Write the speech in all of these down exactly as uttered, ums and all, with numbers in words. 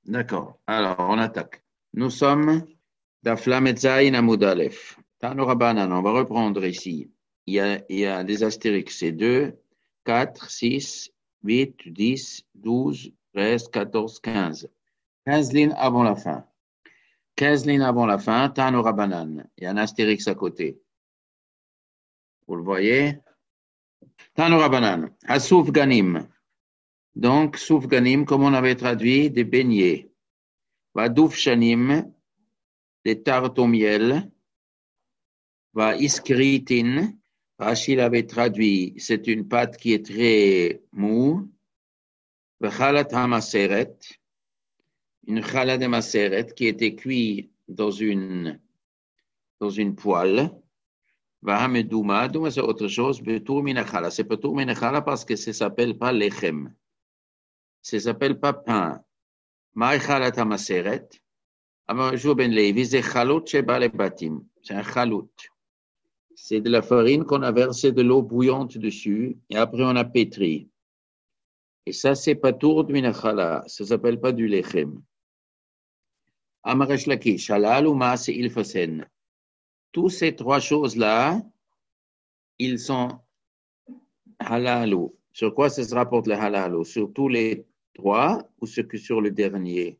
D'accord. Alors, on attaque. Nous sommes d'Aflametzaïn Amoud Aleph. Tano Rabbanan, on va reprendre ici. Il y a, il y a des astérix, c'est deux, quatre, six, huit, dix, douze, treize, quatorze, quinze. quinze lignes avant la fin. quinze lignes avant la fin, Tano Rabbanan. Il y a un astérix à côté. Vous le voyez? Tano Rabbanan. Hasouf Ganim. Donc, Souf Ganim, comme on avait traduit, des beignets. Vadouf Shanim, des tartes au miel. Va Iskritin. Rachid avait traduit, c'est une pâte qui est très mou. Vachalat Hamaseret. Une challah de maseret qui était cuite dans une, dans une poêle. Vahamedouma, douma c'est autre chose. Betour minachala. C'est pas tour minachala parce que ça s'appelle pas lechem. Ça s'appelle pas pain. Maï chalat hamaseret. Alors, je ben levi, c'est chalout sheba le batim. C'est un chalout. C'est de la farine qu'on a versé de l'eau bouillante dessus et après on a pétri. Et ça, c'est pas tour minachala. Ça s'appelle pas du lechem. Amaresh lakish, halal ou maas et ilfasen. Tous ces trois choses-là, ils sont halal. Sur quoi ça se rapporte le halal? Sur tous les trois ou sur le dernier?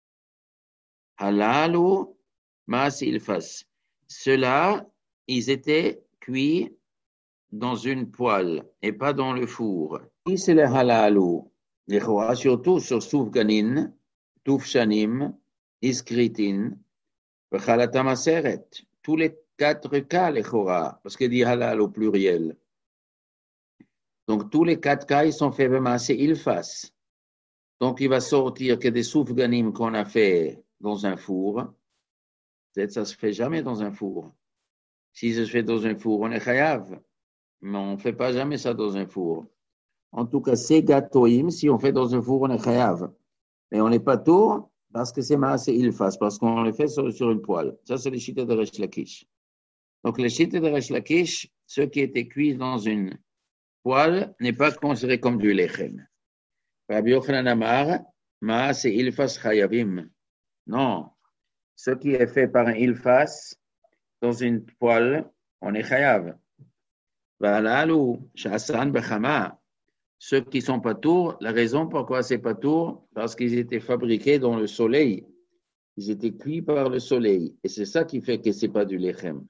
Halal ou maas et ilfas. Ceux-là, ils étaient cuits dans une poêle et pas dans le four. Si c'est le halal, les rois, surtout sur souf ganin, touf shanim, iskritin, v'chalatam aseret. Tous les quatre cas, les chora, parce qu'il dit halal au pluriel. Donc, tous les quatre cas, ils sont faits assez ilfas. Donc, il va sortir que des souf ganim qu'on a fait dans un four, peut-être ça se fait jamais dans un four. Si ça se fait dans un four, on est chayav. Mais on ne fait pas jamais ça dans un four. En tout cas, c'est gatoïm, si on fait dans un four, on est chayav. Mais on n'est pas tour parce que c'est assez ilfas, parce qu'on le fait sur, sur une poêle. Ça, c'est les chites de Resh Lakish. Donc, les chites de Resh Lakish, ceux qui étaient cuits dans une poêle, n'est pas considéré comme du lechem. Rabbi Yochanan Amar, Maas et ilfas chayavim. Non. Ce qui est fait par un ilfas dans une poêle, on est chayav. Valalu, Shassan Bechama. Ceux qui sont pas tours, la raison pourquoi c'est pas tour, parce qu'ils étaient fabriqués dans le soleil. Ils étaient cuits par le soleil. Et c'est ça qui fait que c'est pas du lechem.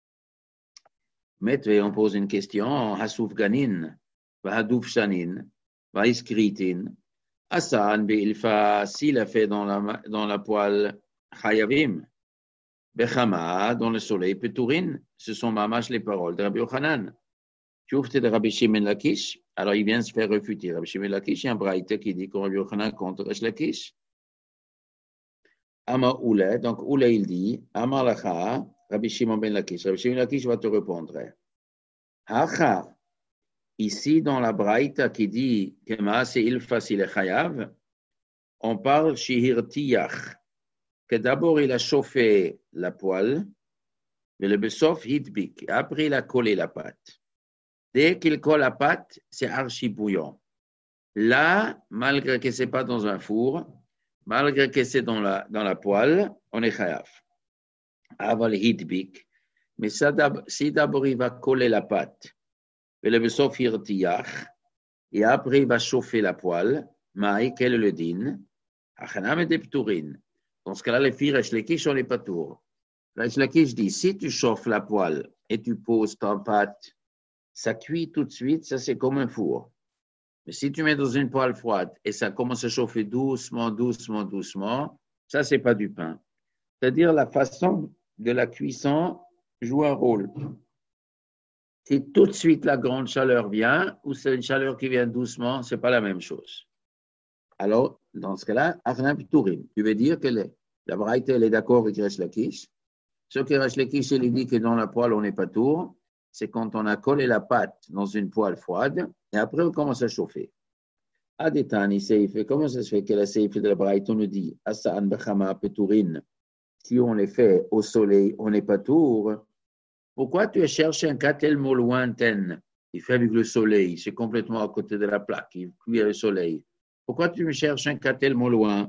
Mais on pose une question, Hasouf Ganin, Vahadouf Shanin, Vaiskritin, Hassan Beilfa, s'il a fait dans la, dans la poêle Chayavim, Bechama, dans le soleil, Petourin, ce sont mamash les paroles de Rabbi Yochanan. Tu ouvres de Rabbi Shimon Lakish, alors il vient se faire refuter. Rabbi Shimon Lakish, il y a un braïte qui dit que Rabbi Yochanan contre Resh Lakish. Ama Oule, donc Oule il dit, Ama Lacha, Rabbi Shimon ben Lakish. Rabbi Shimon Lakish va te répondre. Hacha, ici dans la braïta qui dit que Maas et Ilfas il est chayav, on parle Shihir Tiyach, que d'abord il a chauffé la poêle, mais le besof hitbik, et après il a collé la pâte. Dès qu'il colle la pâte, c'est archi bouillant. Là, malgré que ce n'est pas dans un four, malgré que c'est dans la, dans la poêle, on est chayav. Aval hitbik. Mais ça, si d'abord il va coller la pâte, et le besof hirtiyach, et après il va chauffer la poêle, maï, quel est le din? Achanam et depturin. Dans ce cas-là, les filles Resh Lakish sont les patours. Resh Lakish dit, si tu chauffes la poêle et tu poses ta pâte, ça cuit tout de suite, ça c'est comme un four. Mais si tu mets dans une poêle froide et ça commence à chauffer doucement, doucement, doucement, ça c'est pas du pain. C'est-à-dire la façon de la cuisson joue un rôle. Si tout de suite la grande chaleur vient ou c'est une chaleur qui vient doucement, c'est pas la même chose. Alors, dans ce cas-là, Achna Pitourim, tu veux dire que les, la variété elle est d'accord avec Resh Lakish. Ce que Resh Lakish il dit que dans la poêle on n'est pas tour, c'est quand on a collé la pâte dans une poêle froide et après on commence à chauffer. Adetani Seif, comment ça se fait que la Seif de la Braïta nous dit Asa'an Bechama Petourin, si on les fait au soleil, on n'est pas tour. Pourquoi tu cherches un cas tellement lointain? Il fait avec le soleil, c'est complètement à côté de la plaque, il cuit le soleil. Pourquoi tu me cherches un cas tellement loin?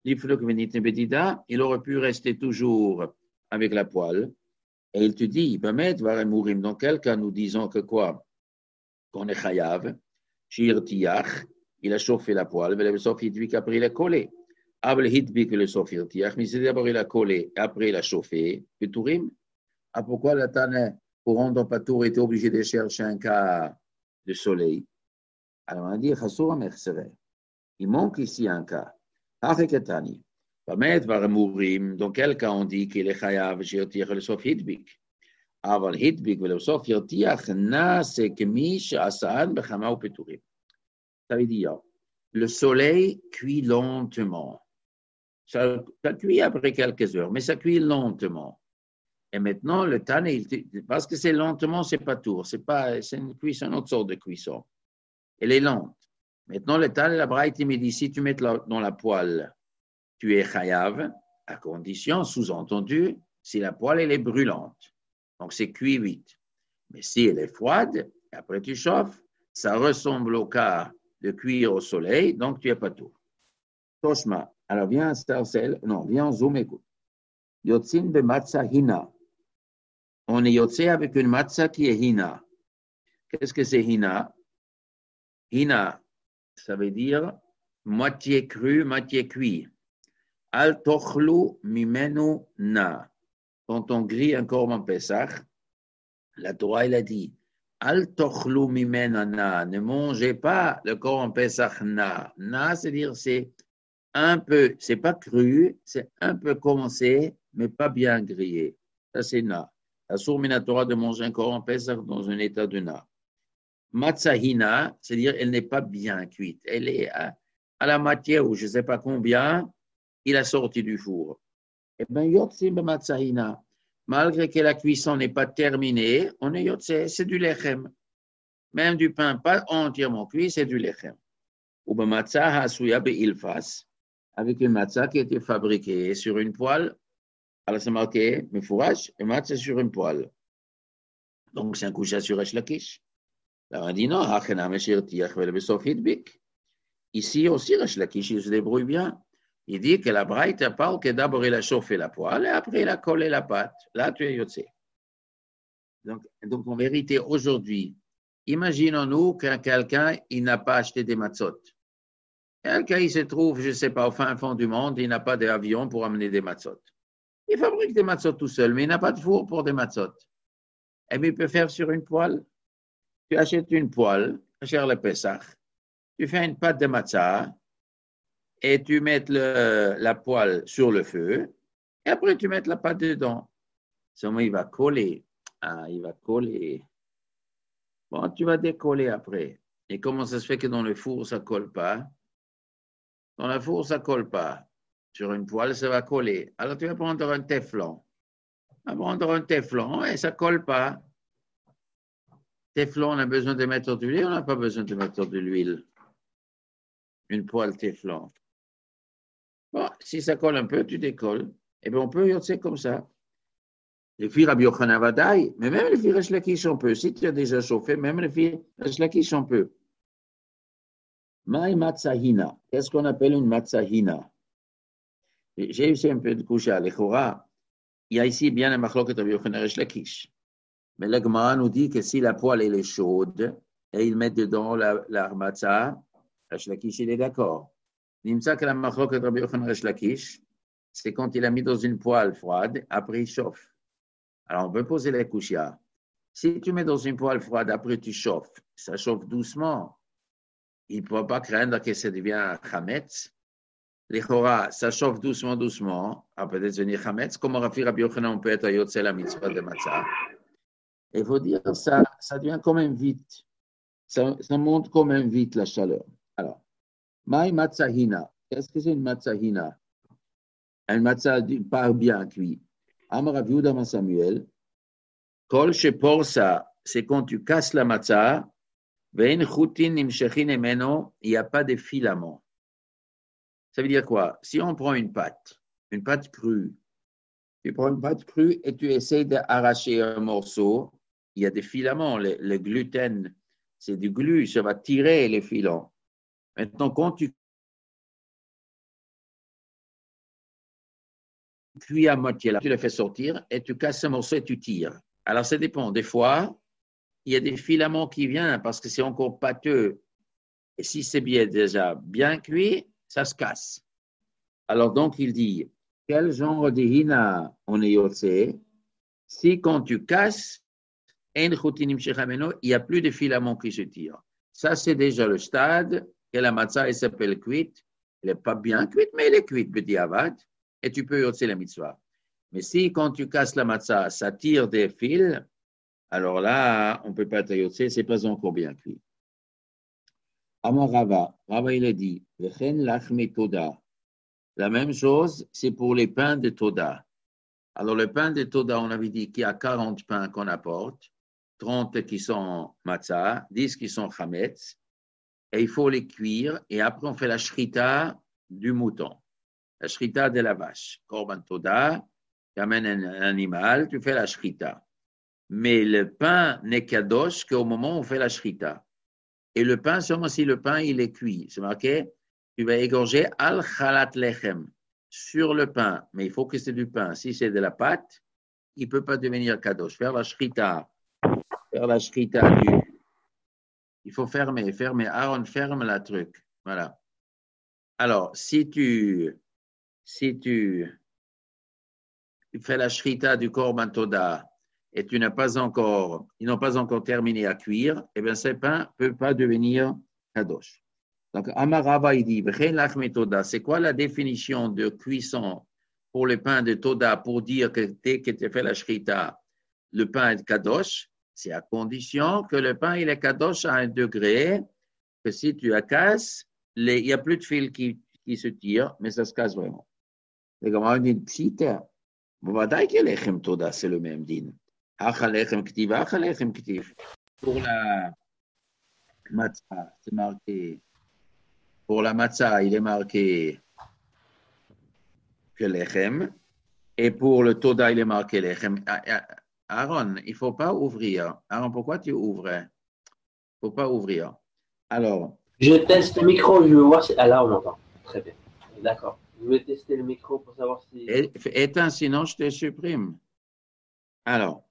il aurait pu rester toujours avec la poêle. Et il te dit, dans quel cas nous disons que quoi? Qu'on est chayav, shir tiyach, il a chauffé la poêle, mais le sof hitbik après il a collé. Abel hitbik le sof tiyach, mais c'est d'abord il a collé, après il a chauffé, Peturim. Ah, pourquoi la Tane, pour rendre Patour, était obligé de chercher un cas de soleil? Alors on a dit, Chassour Mercere. Il manque ici un cas. Hacheketani. Pamet Varamourim, dans quel cas on dit qu'il est chayav, shir tiyach le sof hitbik? אבל הידביק ולבסוף ירתיח נעשה כמי שעשן בחמה ופיטורים. Ça veut dire, le soleil cuit lentement. Ça, ça cuit après quelques heures, mais ça cuit lentement. Et maintenant, le Tane, parce que c'est lentement, c'est pas tour, c'est pas, c'est une cuisson, une autre sorte de cuisson. Elle est lente. Maintenant, le Tane, la Braïte, il me dit, si tu mets dans la poêle, tu es chayav, à condition, sous-entendu, si la poêle, elle est brûlante. Donc, c'est cuit vite. Mais si elle est froide, après tu chauffes, ça ressemble au cas de cuire au soleil, donc tu n'as pas tout. Toshma, alors viens Starcel, non, viens en Zoom, écoute. Yotzin be matzah hina. On est yotzé avec une matzah qui est hina. Qu'est-ce que c'est hina? Hina, ça veut dire moitié cru, moitié cuit. Al tochlu mimenu na. Quand on grille un korban Pesach, la Torah, elle a dit, Al tochlu mimena na, ne mangez pas le korban Pesach na. Na, c'est-à-dire, c'est un peu, c'est pas cru, c'est un peu commencé, mais pas bien grillé. Ça, c'est na. La source la Torah de manger un korban Pesach dans un état de na. Matzahina, c'est-à-dire, elle n'est pas bien cuite. Elle est à, à la moitié ou je ne sais pas combien, il a sorti du four. Eh bien, yotzim b'matzahina. Malgré que la cuisson n'est pas terminée, on est yotzé, c'est du lechem. Même du pain pas entièrement cuit, c'est du lechem. Ou b'matzah hasuya be'ilfas, avec une matzah qui a été fabriquée sur une poêle. Alors c'est marqué, mais fourrage, et matzah sur une poêle. Donc c'est un couche sur Resh Lakish. Alors on dit non, ici aussi Resh Lakish, il se débrouille bien. Il dit que la braïta parle que d'abord il a chauffé la poêle et après il a collé la pâte. Là, tu es yotzé. Donc, donc, en vérité, aujourd'hui, imaginons-nous que quelqu'un, il n'a pas acheté des matzot. Quelqu'un, il se trouve, je ne sais pas, au fin fond du monde, il n'a pas d'avion pour amener des matzot. Il fabrique des matzot tout seul, mais il n'a pas de four pour des matzot. Et bien, il peut faire sur une poêle. Tu achètes une poêle, cher le Pesach, tu fais une pâte de matzah, et tu mets le, la poêle sur le feu, et après tu mets la pâte dedans. Seulement, il va coller. Ah, il va coller. Bon, tu vas décoller après. Et comment ça se fait que dans le four, ça ne colle pas? Dans le four, ça ne colle pas. Sur une poêle, ça va coller. Alors, tu vas prendre un téflon. Tu vas prendre un téflon et ça ne colle pas. Téflon, on a besoin de mettre de l'huile, on n'a pas besoin de mettre de l'huile. Une poêle téflon. Bon, si ça colle un peu, tu décolles. Eh bien, on peut yotzer comme ça. Les filles Rabbi Yochanan Vadaï, mais même les filles Resh Lakish, on peut. Si tu as déjà chauffé, même les filles Resh Lakish, on peut. Maï matzahina. Qu'est-ce qu'on appelle une matzahina? J'ai essayé un peu de coucher à l'Echora. Il y a ici bien un machloket Rabbi Yochanan Resh Lakish. Mais la Gemara nous dit que si la poêle elle est chaude et ils mettent dedans la, la matzah, Resh Lakish, il est d'accord. Nimsa que la machloket Rabbi Yochanan Resh Lakish, c'est quand il a mis dans une poêle froide, après il chauffe. Alors, on peut poser les kushia. Si tu mets dans une poêle froide, après tu chauffes, ça chauffe doucement. Il ne faut pas craindre que ça devienne chametz. Les chora, ça chauffe doucement, doucement. Après devenir chametz, comme Rafi Rabbi Yochanan, on peut être à yotze la mitzvah de matzah. Il faut dire, ça, ça devient quand même vite. Ça, ça monte quand même vite la chaleur. Alors, maï matzahina. Qu'est-ce que c'est une matzahina? Un matzah pas bien cuit. Amar Rav Yehuda ben Samuel, Kol sheporsa, c'est quand tu casses la matzah, ve'en chutin nimshechin emeno, il n'y a pas de filaments. Ça veut dire quoi? Si on prend une pâte, une pâte crue, tu prends une pâte crue et tu essaies d'arracher un morceau, il y a des filaments. Le, le gluten, c'est du glu, ça va tirer les filons. Maintenant, quand tu cuis à moitié là, tu le fais sortir et tu casses ce morceau et tu tires. Alors, ça dépend. Des fois, il y a des filaments qui viennent parce que c'est encore pâteux. Et si c'est bien déjà bien cuit, ça se casse. Alors, donc, il dit, quel genre de hina on est yotsé? Si quand tu casses, il n'y a plus de filaments qui se tirent. Ça, c'est déjà le stade que la matzah, elle s'appelle cuite. Elle n'est pas bien cuite, mais elle est cuite, petit avad, et tu peux yotser la mitzvah. Mais si quand tu casses la matzah, ça tire des fils, alors là, on ne peut pas te yotser, ce n'est pas encore bien cuit. Amar Rava, Rava il a dit, la même chose, c'est pour les pains de Toda. Alors, le pain de Toda, on avait dit qu'il y a quarante pains qu'on apporte, trente qui sont matzah, dix qui sont chametz, et il faut les cuire, et après on fait la shrita du mouton, la shrita de la vache. Korban Toda, tu amènes un animal, tu fais la shrita. Mais le pain n'est kadosh qu'au moment où on fait la shrita. Et le pain, seulement si le pain il est cuit. C'est marqué, tu vas égorger al chalat lechem, sur le pain. Mais il faut que c'est du pain. Si c'est de la pâte, il ne peut pas devenir kadosh. Faire la shrita, faire la shrita du... Il faut fermer, fermer. Aaron, ferme la truc. Voilà. Alors, si tu, si tu, tu fais la shrita du korban toda et tu n'as pas encore, ils n'ont pas encore terminé à cuire, eh bien, ces pains ne peuvent pas devenir kadosh. Donc, Amarava, il dit, c'est quoi la définition de cuisson pour le pain de toda pour dire que dès que tu fais la shrita, le pain est kadosh? C'est à condition que le pain il est kadosh à un degré que si tu la casses, les, il n'y a plus de fil qui, qui se tire, mais ça se casse vraiment. Les gamins disent, psita, lechem toda, c'est le même din. Lechem ktiv, lechem ktiv. Pour la matzah, c'est marqué, pour la matzah, il est marqué que lechem, et pour le toda, il est marqué lechem. Aaron, il ne faut pas ouvrir. Aaron, pourquoi tu ouvres? Il ne faut pas ouvrir. Alors. Je teste le micro, je veux voir si. Ah là, on entend. Très bien. D'accord. Je vais tester le micro pour savoir si. Éteins, sinon je te supprime. Alors.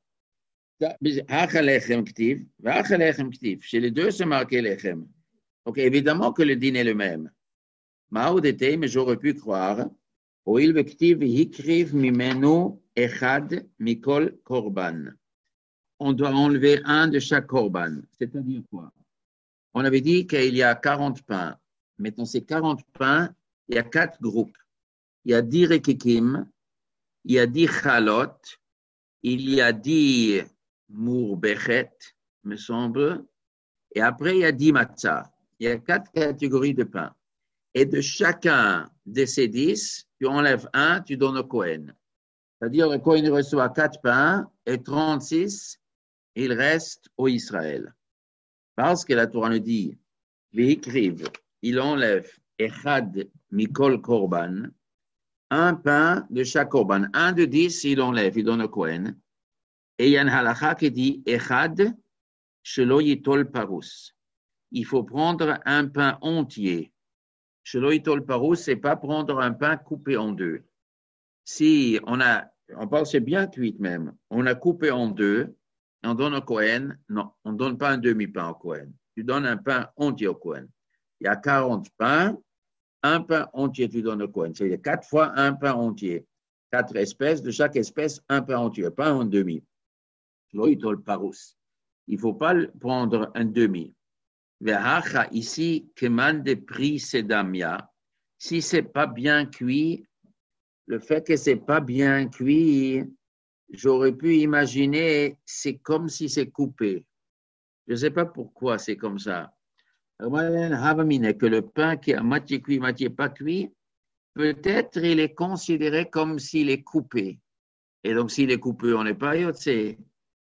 Chez les deux, c'est marqué lechem. Donc, évidemment que le dîner est le même. Maoudete, mais j'aurais pu croire. Oil vektiv hikriv mimenu echad mikol korban. On doit enlever un de chaque korban. C'est-à-dire quoi? On avait dit qu'il y a quarante pains. Maintenant, ces quarante pains, il y a quatre groupes. Il y a dix rekikim, il y a dix chalot, il y a dix mourbechet, me semble, et après, il y a dix matzah. Il y a quatre catégories de pains. Et de chacun de ces dix, tu enlèves un, tu donnes au Kohen. C'est-à-dire, le Kohen reçoit quatre pains et trente-six, il reste au Israël. Parce que la Torah nous dit, il enlève echad mikol korban, un pain de chaque korban. Un de dix, il enlève, il donne au Kohen. Et il y a une halakha qui dit, echad shelo yitol parus. Il faut prendre un pain entier. Shelo yitol parus, c'est pas prendre un pain coupé en deux. Si on a, on parle, c'est bien cuit même, on a coupé en deux, on donne au Kohen, non, on ne donne pas un demi-pain au Kohen. Tu donnes un pain entier au Kohen. Il y a quarante pains, un pain entier tu donnes au Kohen. C'est-à-dire quatre fois un pain entier. Quatre espèces, de chaque espèce, un pain entier, pas un demi. Il ne faut pas prendre un demi. Ici, commande de prix sedamia. Si ce n'est pas bien cuit, le fait que ce n'est pas bien cuit, j'aurais pu imaginer, c'est comme si c'est coupé. Je ne sais pas pourquoi c'est comme ça. Que le pain qui est à moitié cuit, moitié pas cuit, peut-être il est considéré comme s'il est coupé. Et donc, s'il est coupé, on n'est pas yotzé.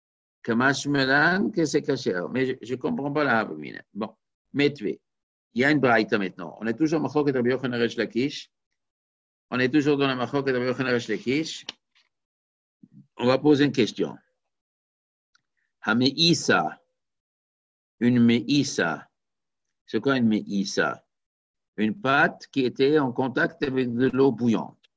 Que c'est caché. Mais je ne comprends pas la Havamina. Bon, mais tu es. Il y a une braïta maintenant. On est toujours Machoket Rabbi Yochanan Resh Lakish. On est toujours dans la Machoket Rabbi Yochanan Resh Lakish. On va poser une question. Hameïsa, une meïsa. C'est quoi une meïsa? Une pâte qui était en contact avec de l'eau bouillante.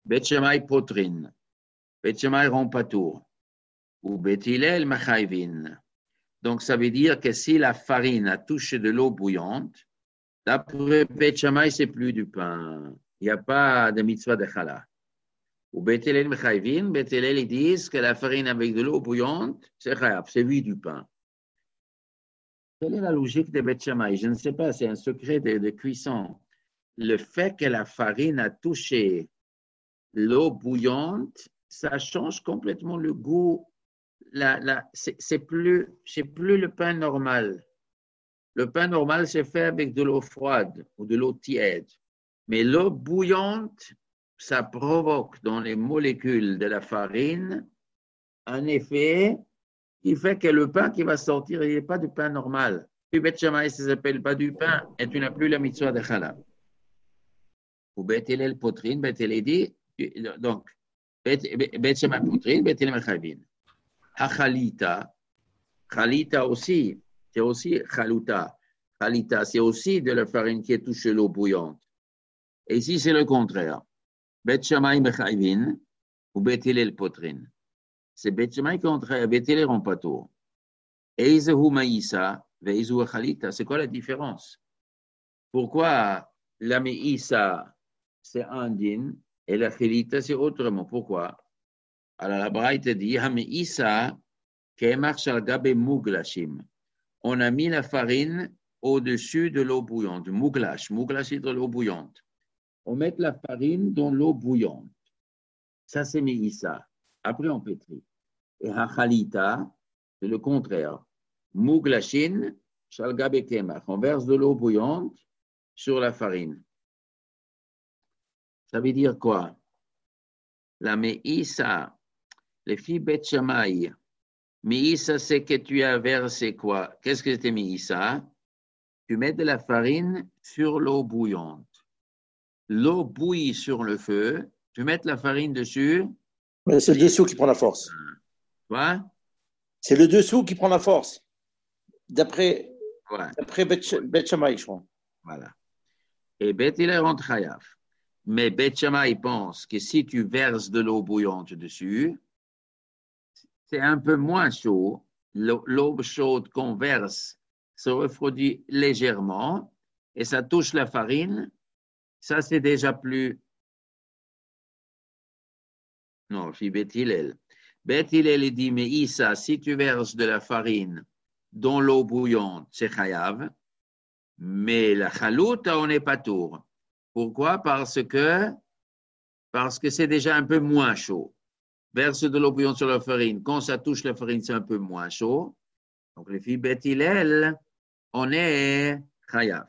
Bet Shammai potrin, Bet Shammai rend patour, ou Bet Hillel machayvin. Donc, ça veut dire que si la farine a touché de l'eau bouillante, d'après Bet Shammai, c'est plus du pain. Il n'y a pas de mitzvah de challah. Ou Bet Hillel mechayvin, Bet Hillel, ils disent que la farine avec de l'eau bouillante, c'est chayav, c'est oui du pain. Quelle est la logique de Bet Shammai? Je ne sais pas, c'est un secret de, de cuisson. Le fait que la farine a touché l'eau bouillante, ça change complètement le goût. La, la, c'est, c'est, plus, c'est plus le pain normal. Le pain normal, c'est fait avec de l'eau froide ou de l'eau tiède. Mais l'eau bouillante, ça provoque dans les molécules de la farine un effet qui fait que le pain qui va sortir, il n'est pas du pain normal. Puis Bet Shammai, ça ne s'appelle pas du pain et tu n'as plus la mitzvah de challah. Ou Bet Hillel potrine, Bet Hillel dit, donc, Bet Shammai potrine, Bet Hillel mechavin. Hachalita, chalita aussi, c'est aussi chaluta. Chalita, c'est aussi de la farine qui est touchée l'eau bouillante. Et ici, c'est le contraire. Bet Shammai mechavin ou Bet Hillel potrine. C'est Bet Shammai contraire, Bet Hillel rend patour. Eizehu maïsa, veizehu chalita. C'est quoi la différence? Pourquoi la maïsa, c'est un din, et la chalita, c'est autrement? Pourquoi? Alors la Braïta dit, ha maïsa, kemach shal gabe muglashim. On a mis la farine au-dessus de l'eau bouillante. Muglash, muglash, c'est de l'eau bouillante. On met la farine dans l'eau bouillante. Ça, c'est maïsa. Après, on pétrit. Et ha chalita, c'est le contraire. Muglashin, shalgabe kemach. On verse de l'eau bouillante sur la farine. Ça veut dire quoi? La meïssa, les filles Bet Shammai. Meïssa, c'est que tu as versé quoi? Qu'est-ce que c'était meïssa? Tu mets de la farine sur l'eau bouillante. L'eau bouillit sur le feu. Tu mets la farine dessus. Mais c'est le dessous qui prend la force. Quoi? C'est le dessous qui prend la force. D'après, ouais. d'après Bet Shammai, je crois. Voilà. Et Bet Hillel rend chayav. Mais Bet Shammai pense que si tu verses de l'eau bouillante dessus, c'est un peu moins chaud. L'eau, l'eau chaude qu'on verse se refroidit légèrement et ça touche la farine. Ça, c'est déjà plus... Non, je suis Bet Hillel. Bet Hillel dit, mais Issa, si tu verses de la farine dans l'eau bouillante, c'est chayav. Mais la chalouta, on n'est pas tour. Pourquoi? Parce que, parce que c'est déjà un peu moins chaud. Verse de l'eau bouillante sur la farine. Quand ça touche la farine, c'est un peu moins chaud. Donc, les filles Bet Hillel, on est chayav.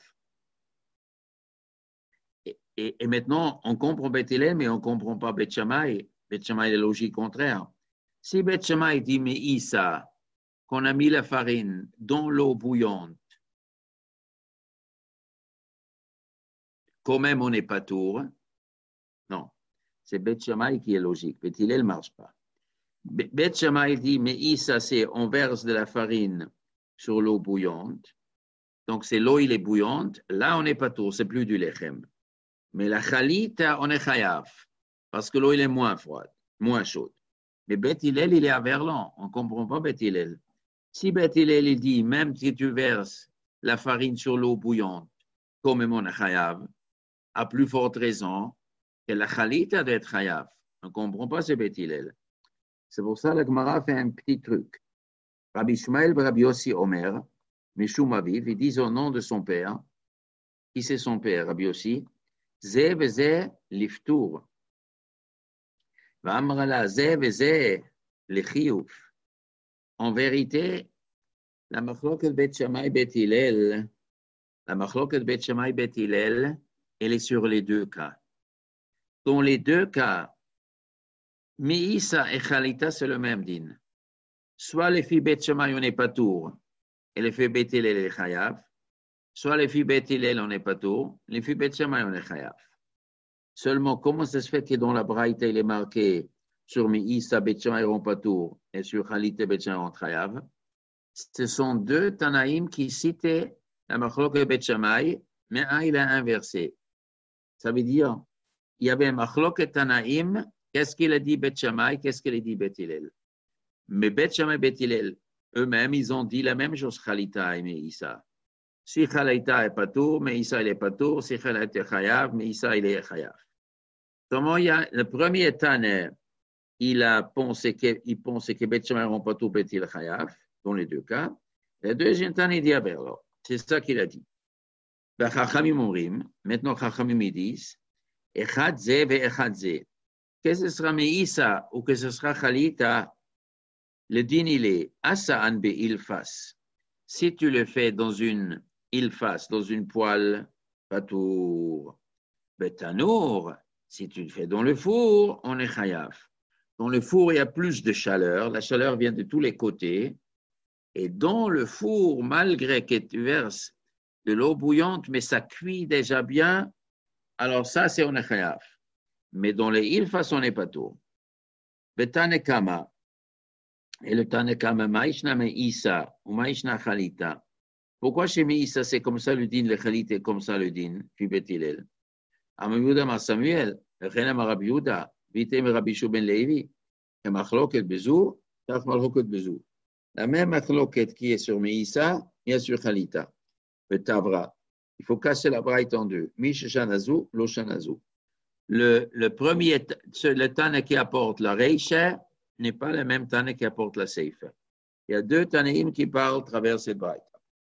Et, et, et maintenant, on comprend Bet Hillel, mais on ne comprend pas Bet Shammai. Bet Shammai est la logique contraire. Si Bet Shammai dit, mais Issa, qu'on a mis la farine dans l'eau bouillante, quand même on n'est pas tour, non, c'est Bet Shammai qui est logique. Bet Hillel ne marche pas. Bet Shammai dit, mais Issa, c'est on verse de la farine sur l'eau bouillante. Donc, c'est l'eau, il est bouillante. Là, on n'est pas tour, c'est plus du lechem. Mais la chalita, on est chayav. Parce que l'eau, il est moins froide, moins chaude. Mais Bet Hillel, il est à Verlan. On ne comprend pas Bet Hillel. Si Bet Hillel, il dit, même si tu verses la farine sur l'eau bouillante, comme on est chayav, à plus forte raison que la chalita doit être chayav. On ne comprend pas ce Bet Hillel. C'est pour ça que la Gemara fait un petit truc. Rabbi Shmuel et Rabbi Yossi Omer, Meshum Aviv, ils disent au nom de son père. Qui c'est son père, Rabbi Yossi? Ze veze liftour. V'amrala ze veze lechiyuf. En vérité, la machloket Bet Shammai Bet Hillel, la machloket Bet Shammai Bet Hillel, elle est sur les deux cas. Dans les deux cas, Meïssa et Chalita, c'est le même din. Soit les filles Bet Shammai, on n'est pas tour, et les filles Bet Hillel, et chayav. Soit les filles Bet Hillel, on n'est pas tour, les filles Bet Shammai, on est chayav. Seulement, comment ça se fait que dans la Braïta, il est marqué sur Meïssa, Bet Shammai, on pas tour, et sur Chalita, Bet Shammai, on chayav? Ce sont deux Tanaïm qui citaient la Machlok Bet Shammai, mais un, il a inversé. Ça veut dire, il y avait Machloket Tanaïm. Qu'est-ce qu'il a dit Beth Shammai? Qu'est-ce qu'il a dit Beth Hillel? Mais Beth Shammai et Beth Hillel, eux-mêmes, ils ont dit la même chose, Chalita et Meïssa. Si Chalita est patour, Meïssa il est patour. Si Chalita est chayav, Meïssa il est chayav. Comment il y a, le premier Tane, il a pensé que, il pensait que Beth Shammai rend patour, Beth Hillel chayav, dans les deux cas. Le deuxième Tane, il dit alors, c'est ça qu'il a dit. Ben, Chachamim omrim, maintenant Chachamim ils disent, Echad ze ve echad ze. Que ce sera Meïssa ou que ce sera Chalita, le din il est Asa'an be ilfas. Si tu le fais dans une ilfas, dans une poêle, patour. Betanour, si tu le fais dans le four, on est chayav. Dans le four, il y a plus de chaleur. La chaleur vient de tous les côtés. Et dans le four, malgré que tu verses de l'eau bouillante, mais ça cuit déjà bien, alors ça, c'est on est chayav. Mais dans les ilfas, on n'est pas tout. Betanekama. Et le Tanekama, Maïshna Meïssa ou Maïshna Chalita. Pourquoi chez Meïssa, c'est comme ça le din, le Chalita est comme ça le din, puis Bethilel. Amayuda Mar Samuel, le Chenam Rabbi Yuda, Vitem Rabbi Shouben Levi, et Machloket Bezou, Taf Machloket Bezou. La même Machloket qui est sur Meïssa, il y a sur Chalita. Le Tavra. Il faut casser la braïte en deux. Mish Shanazu, Lo Shanazu. Le, le premier, le Tane qui apporte la Reisha n'est pas le même Tane qui apporte la Seifa. Il y a deux Tanéim qui parlent à travers cette braïta.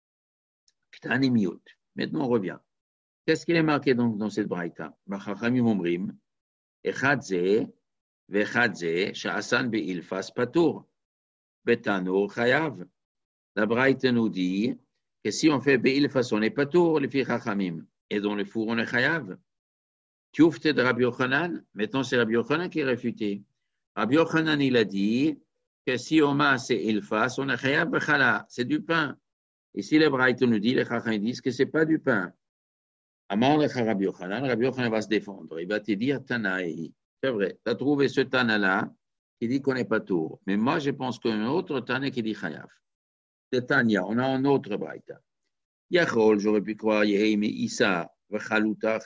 Tanéim Yut. Maintenant, on revient. Qu'est-ce qu'il est marqué donc dans cette braïta? Chachamim omrim, Echad ze, vechad ze, sha'asan be'ilfas patour, betanur chayav. La braïta nous dit que si on fait be'ilfas, on est patour, les filles Chachamim, et dans le four, on est chayav. Tu ouvres de Rabbi Yochanan, maintenant c'est Rabbi Yochanan qui est réfuté. Rabbi Yochanan, il a dit que si on masse et il fasse, on a chayav b'chala, c'est du pain. Et si les braïtos nous disent, les chacham disent que c'est pas du pain. Amar lecha Rabbi Yochanan, Rabbi Yochanan va se défendre. Il va te dire Tanaï. C'est vrai, tu as trouvé ce Tana-là qui dit qu'on n'est pas tour. Mais moi, je pense qu'il y a un autre Tana qui dit chayav. C'est Tanya, on a un autre braïta. Yachol, j'aurais pu croire, Yehi me Issa. J'aurais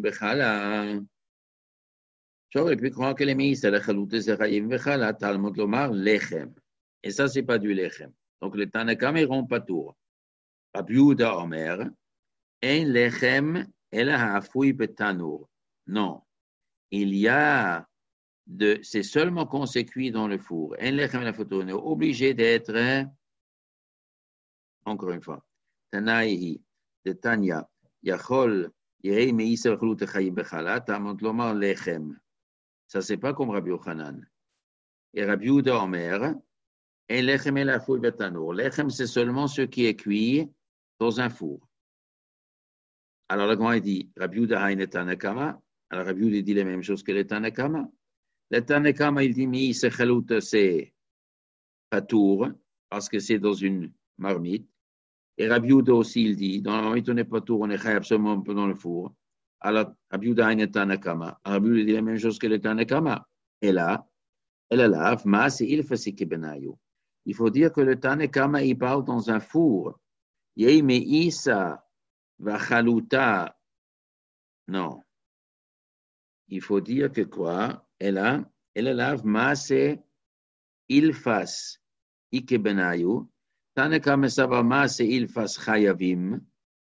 pu croire que les Meïssa, la chalouta, c'est chayevim bechala, Talmud lomar, lechem. Et ça, c'est pas du lechem. Donc, le Tanakam, ils rompt pas tour. Rabbi Yehuda Omer, ein lechem, ela ha'afoui betanour. Non. Il y a de, c'est seulement qu'on s'est cuit dans le four. Ein lechem, la photo, on est obligé d'être, encore une fois, Tanaïhi, de Tanya, Yachol, Yehi Meïssa v'chalouta chayim bechala, Talmud lomar, lechem. Ça, c'est pas comme Rabbi Yochanan. Et Rabbi Yehuda Omer, et lechem et la fouille betanour. Lechem, c'est seulement ce qui est cuit dans un four. Alors, le grand il dit, Rabbi Yehuda haïn et Tanakama. Alors, Rabbi Yehuda dit la même chose que le Tanakama. Le Tanakama, il dit, mi se chalouta, c'est patour, parce que c'est dans une marmite. Et Rabbi Yehuda aussi, il dit, dans la marmite, on n'est pas tour, on est chayab seulement un peu dans le four. Alors, Rabbi Yehuda haïn et Tanakama. Rabbi Yehuda dit la même chose que le Tanakama. Et là, elle a là, il faut dire que le Tanakama, il parle dans un four. Yei meïssa va chalouta. Non. Il faut dire que quoi? Elle a, elle a là, maase ilfas ike benayu. Tanakama sava maase ilfas chayavim.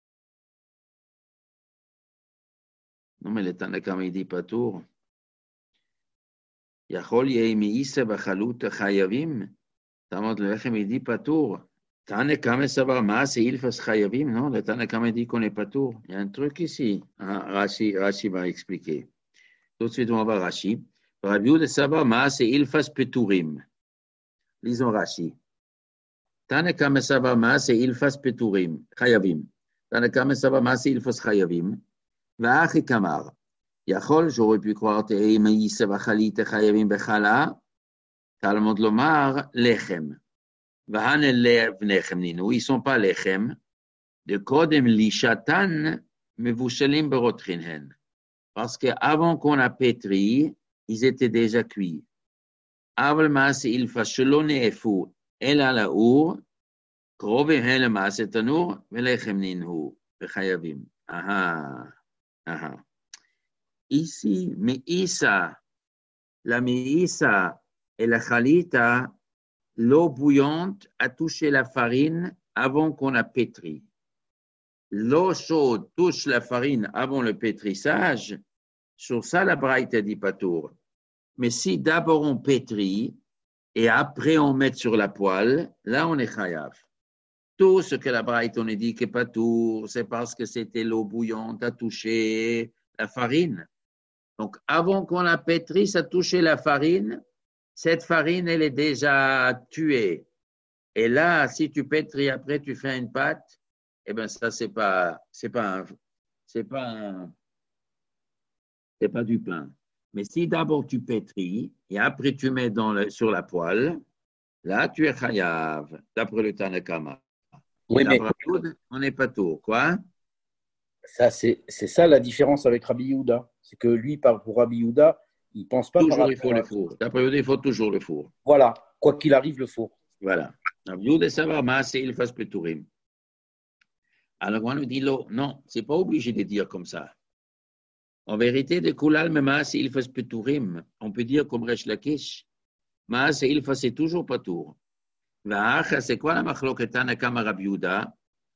Non, mais le Tanakama, il dit pas tour. Yachol yei meïssa va chalouta chayavim. Tamot le lechem, il dit pas tour. Tanakama savoir masse et il fasse chayavim, non? Le Tanakama dit qu'on n'est pas tour. Il y a un truc ici. Ah, Rashi, Rashi va expliquer. Tout de suite, on va voir Rashi. Rabbi Yehuda savoir masse et il fasse peturim. Lisons Rashi. Tanakama savoir masse et il fasse peturim. Chayavim. Tanakama savoir masse et il fasse chayavim. Va'achi kamar. Yachol, j'aurais pu croire, te'ei meïssa v'chalit chayavim bechala. Talmud lomar lechem. Ils ne sont pas lechem. De kodem lishatan mevushalim berotrinhen. Parce qu'avant qu'on a pétri, ils étaient déjà cuits. Aval maase il fashelone efu el ala ur, krovem hel maase tanur, velechem ninhu, vechayavim. Aha, aha. Ici, Meïssa, la Meïssa et la Khalita, l'eau bouillante a touché la farine avant qu'on la pétrit. L'eau chaude touche la farine avant le pétrissage. Sur ça, la braïta dit pas tour. Mais si d'abord on pétrit et après on met sur la poêle, là on est chayav. Tout ce que la braïta on a dit que pas tour, c'est parce que c'était l'eau bouillante à toucher la farine. Donc avant qu'on la pétrisse à toucher la farine, cette farine elle est déjà tuée. Et là, si tu pétris après, tu fais une pâte, eh bien ça c'est pas, c'est pas, un, c'est pas, un, c'est pas du pain. Mais si d'abord tu pétris et après tu mets dans le, sur la poêle, là tu es chayav, d'après le Tanakama. Oui, mais on n'est pas tout, quoi. Ça, c'est, c'est ça la différence avec Rabbi Yehuda. C'est que lui, par, pour Rabbi Yehuda, il ne pense pas toujours par il faut à... le four. D'après Yehuda, il faut toujours le four. Voilà, quoi qu'il arrive, le four. Voilà. Rabbi Yehuda, ça va, mais c'est il fasse petourim. Alors on nous dit non, c'est pas obligé de dire comme ça. En vérité, de Kulal, mais Maas il fasse petourim. On peut dire comme Resh Lakish, Maas il fasse toujours patour. Va'acha, c'est quoi la machloket Tanakama Rabbi Yehuda?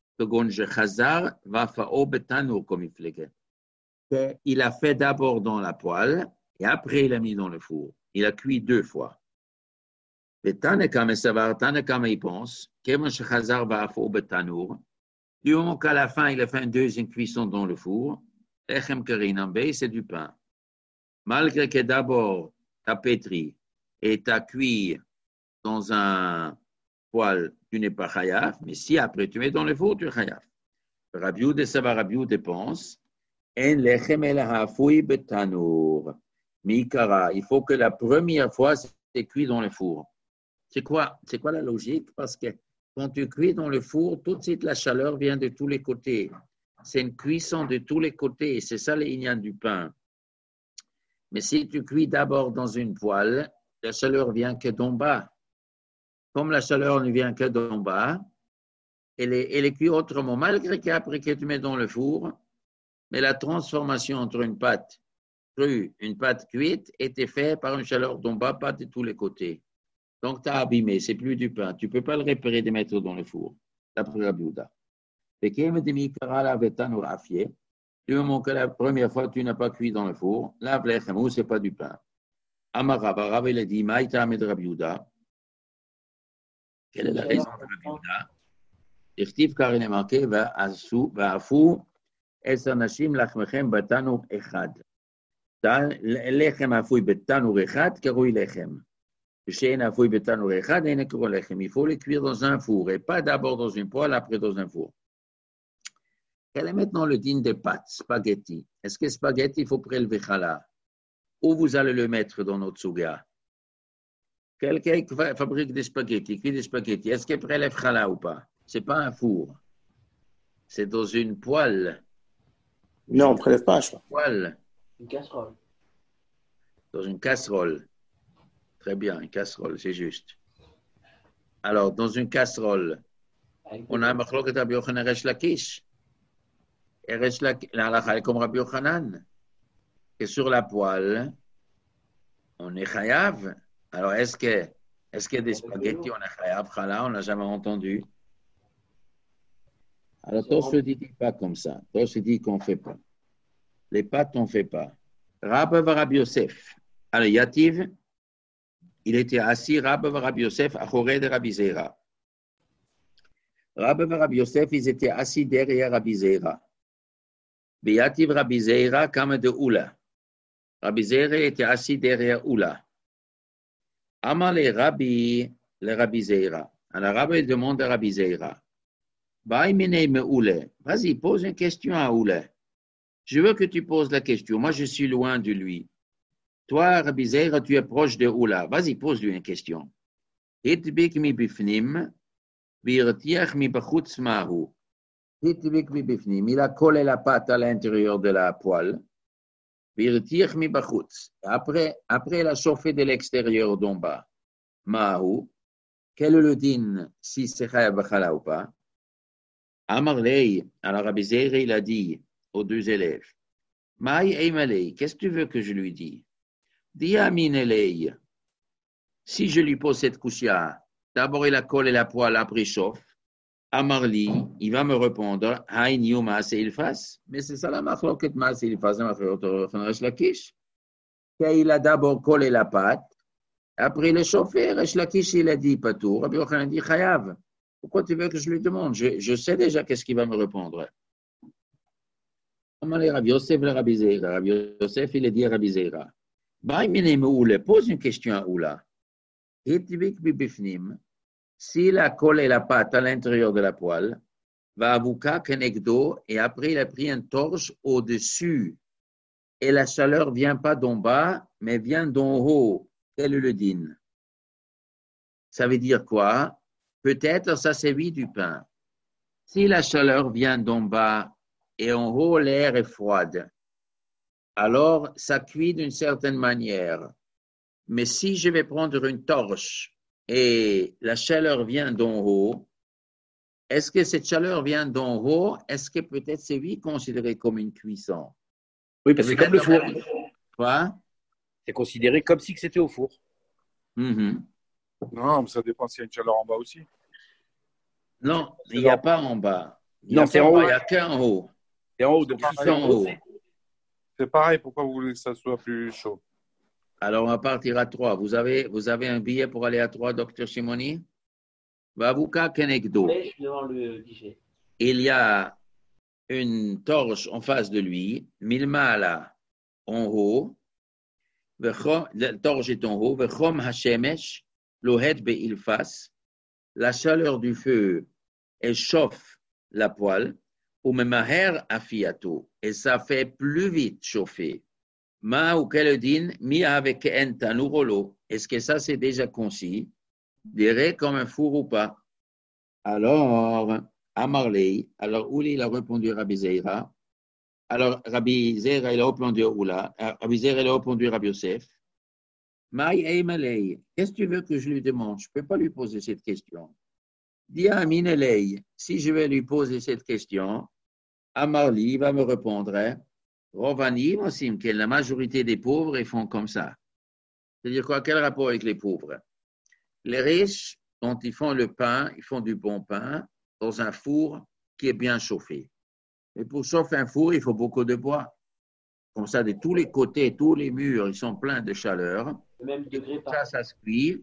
Il a fait d'abord dans la poêle et après il a mis dans le four. Il a cuit deux fois. Le Tanakama, ça va, Tanakama, il pense, du moment qu'à la fin, il a fait une deuxième cuisson dans le four, c'est du pain. Malgré que d'abord, tu as pétri et tu as cuit dans un poêle, tu n'es pas chayav, mais si après tu mets dans le four, tu es chayav. Rabbi Yehuda, ça va, Rabbi Yehuda pense, en lechem el hafoui betanour. Mikara, il faut que la première fois, c'est cuit dans le four. C'est quoi, c'est quoi la logique? Parce que quand tu cuis dans le four, tout de suite la chaleur vient de tous les côtés. C'est une cuisson de tous les côtés. C'est ça l'inyan du pain. Mais si tu cuis d'abord dans une poêle, la chaleur vient que d'en bas. Comme la chaleur ne vient que d'en bas, elle est, elle est cuite autrement, malgré qu'après que tu mets dans le four, mais la transformation entre une pâte crue, une pâte cuite, était faite par une chaleur d'en bas, pas de tous les côtés. Donc, tu as abîmé, c'est plus du pain. Tu ne peux pas le réparer et le mettre dans le four. D'après Rabbi Yehuda. Du moment que la première fois, tu n'as pas cuit dans le four, la vlechem, ce n'est pas du pain. Amara, Rav, il a dit, Maïta Ahmed Rabbi Yehuda. Quelle est la raison de Rabbi Yehuda? Irtiv, car il est marqué, Va'afou, es anashim lachmechem batanur echad. Lechem afouy batanur echad, karui lechem. Il faut les cuire dans un four et pas d'abord dans une poêle, après dans un four. Quel est maintenant le din des pâtes, spaghetti? Est-ce que spaghetti, il faut prélever challah? Ou vous allez le mettre dans notre souga? Quelqu'un qui fabrique des spaghettis, cuit des spaghettis, est-ce qu'il prélève challah ou pas? Ce n'est pas un four. C'est dans une poêle. Non, on ne prélève pas, je crois. Poêle. Une casserole. Dans une casserole. Très bien, une casserole, c'est juste. Alors, dans une casserole, on a un machloket Rabbi Yochanan Resh Lakish. Et Resh Lakish, la halakha est comme Rabbi Yochanan. Et sur la poêle, on est chayav. Alors, est-ce que, est-ce qu'il y a des spaghettis, on est chayav, chala, on n'a jamais entendu. Alors, toi, je ne dis pas comme ça. Toi, je dis qu'on ne fait pas. Les pâtes, on ne fait pas. Rabbi Rabbi Yosef. Alors, Yativ, il était assis, Rabbi Rabbi Yosef, à Choré de Rabbi Zera. Rabbi Rabbi Yosef, ils étaient assis derrière Rabbi Zera. Beyativ Rabbi Zera, comme de Oula. Rabbi Zera était assis derrière Oula. Amar le Rabbi, le Rabbi Zera. Alors, Rabbi demande à Rabbi Zera. Vas-y, pose une question à Oula. Je veux que tu poses la question. Moi, je suis loin de lui. Toi, Rabbi Zera, tu es proche de Oula. Vas-y, pose-lui une question. Hitbik mi bifnim, virtiach mi bachutz mahu. Hitbik mi bifnim. Il a collé la pâte à l'intérieur de la poêle. Virtiach mi bachutz. Après, après, il a chauffé de l'extérieur d'en bas. Mahu. Quel est le din si c'est chayav b'chala ou pas? Amar lei. Alors, Rabbi Zera, il a dit aux deux élèves. Maï Eimalei, qu'est-ce que tu veux que je lui dise? Dis à Minelei, si je lui pose cette couche-là, d'abord il a collé la poêle, après il chauffe. Amarli, il va me répondre, Haïn Yuma, c'est il fasse. Mais c'est ça la machloket, c'est il fasse, la quiche. Il a d'abord collé la pâte, après il a chauffé, Resh Lakish, il a dit Patour, Rabbi Yochanan a dit Chayav. Pourquoi tu veux que je lui demande? Je, je sais déjà qu'est-ce qu'il va me répondre. Rabbi Yosef, le Rabbi Zeira. Rabbi Yosef, il a dit à Rabbi Zeira. Pose une question à Oula. S'il a collé la pâte à l'intérieur de la poêle, va avouka kenegdo, et après il a pris une torche au-dessus, et la chaleur ne vient pas d'en bas, mais vient d'en haut. Quel est le din? Ça veut dire quoi? Peut-être ça sévit du pain. Si la chaleur vient d'en bas et en haut l'air est froide, alors ça cuit d'une certaine manière. Mais si je vais prendre une torche et la chaleur vient d'en haut, est-ce que cette chaleur vient d'en haut? Est-ce que peut-être c'est oui considéré comme une cuisson? Oui, parce que c'est comme le four. Quoi? C'est considéré comme si c'était au four. Mm-hmm. Non, mais ça dépend s'il y a une chaleur en bas aussi. Non, il n'y a pas en bas. Il non, c'est en haut. Il n'y a qu'en haut. C'est en haut, donc si c'est en haut. C'est pareil, pourquoi vous voulez que ça soit plus chaud? Alors, on va partir à trois. Vous avez, vous avez un billet pour aller à trois, docteur Simoni? Babuka Kenegdo. Il y a une torche en face de lui, Milmala en haut, la torche est en haut, Vechom Hashemesh, Lohet Be'ilfas, la chaleur du feu, elle chauffe la poêle, ou Memaher Afiato, et ça fait plus vite chauffer. Ma ou Keledin, mi avec un tanurolo, est-ce que ça c'est déjà concis? Dirait comme un four ou pas? Alors, Amarley, alors Ouli il a répondu à Rabbi Zeira. Alors Rabbi Zeira il a répondu à Oula. Rabbi Zeira il a répondu à Rabbi Yosef. Maï Eimalei, qu'est-ce que tu veux que je lui demande? Je ne peux pas lui poser cette question. Dis à Aminelei, si je vais lui poser cette question, Amarli va me répondre. Rovani, Mosim, que la majorité des pauvres ils font comme ça. C'est-à-dire quoi? Quel rapport avec les pauvres? Les riches, quand ils font le pain, ils font du bon pain dans un four qui est bien chauffé. Mais pour chauffer un four, il faut beaucoup de bois. Comme ça, de tous les côtés, tous les murs, ils sont pleins de chaleur. Le même degré ça, ça se cuit.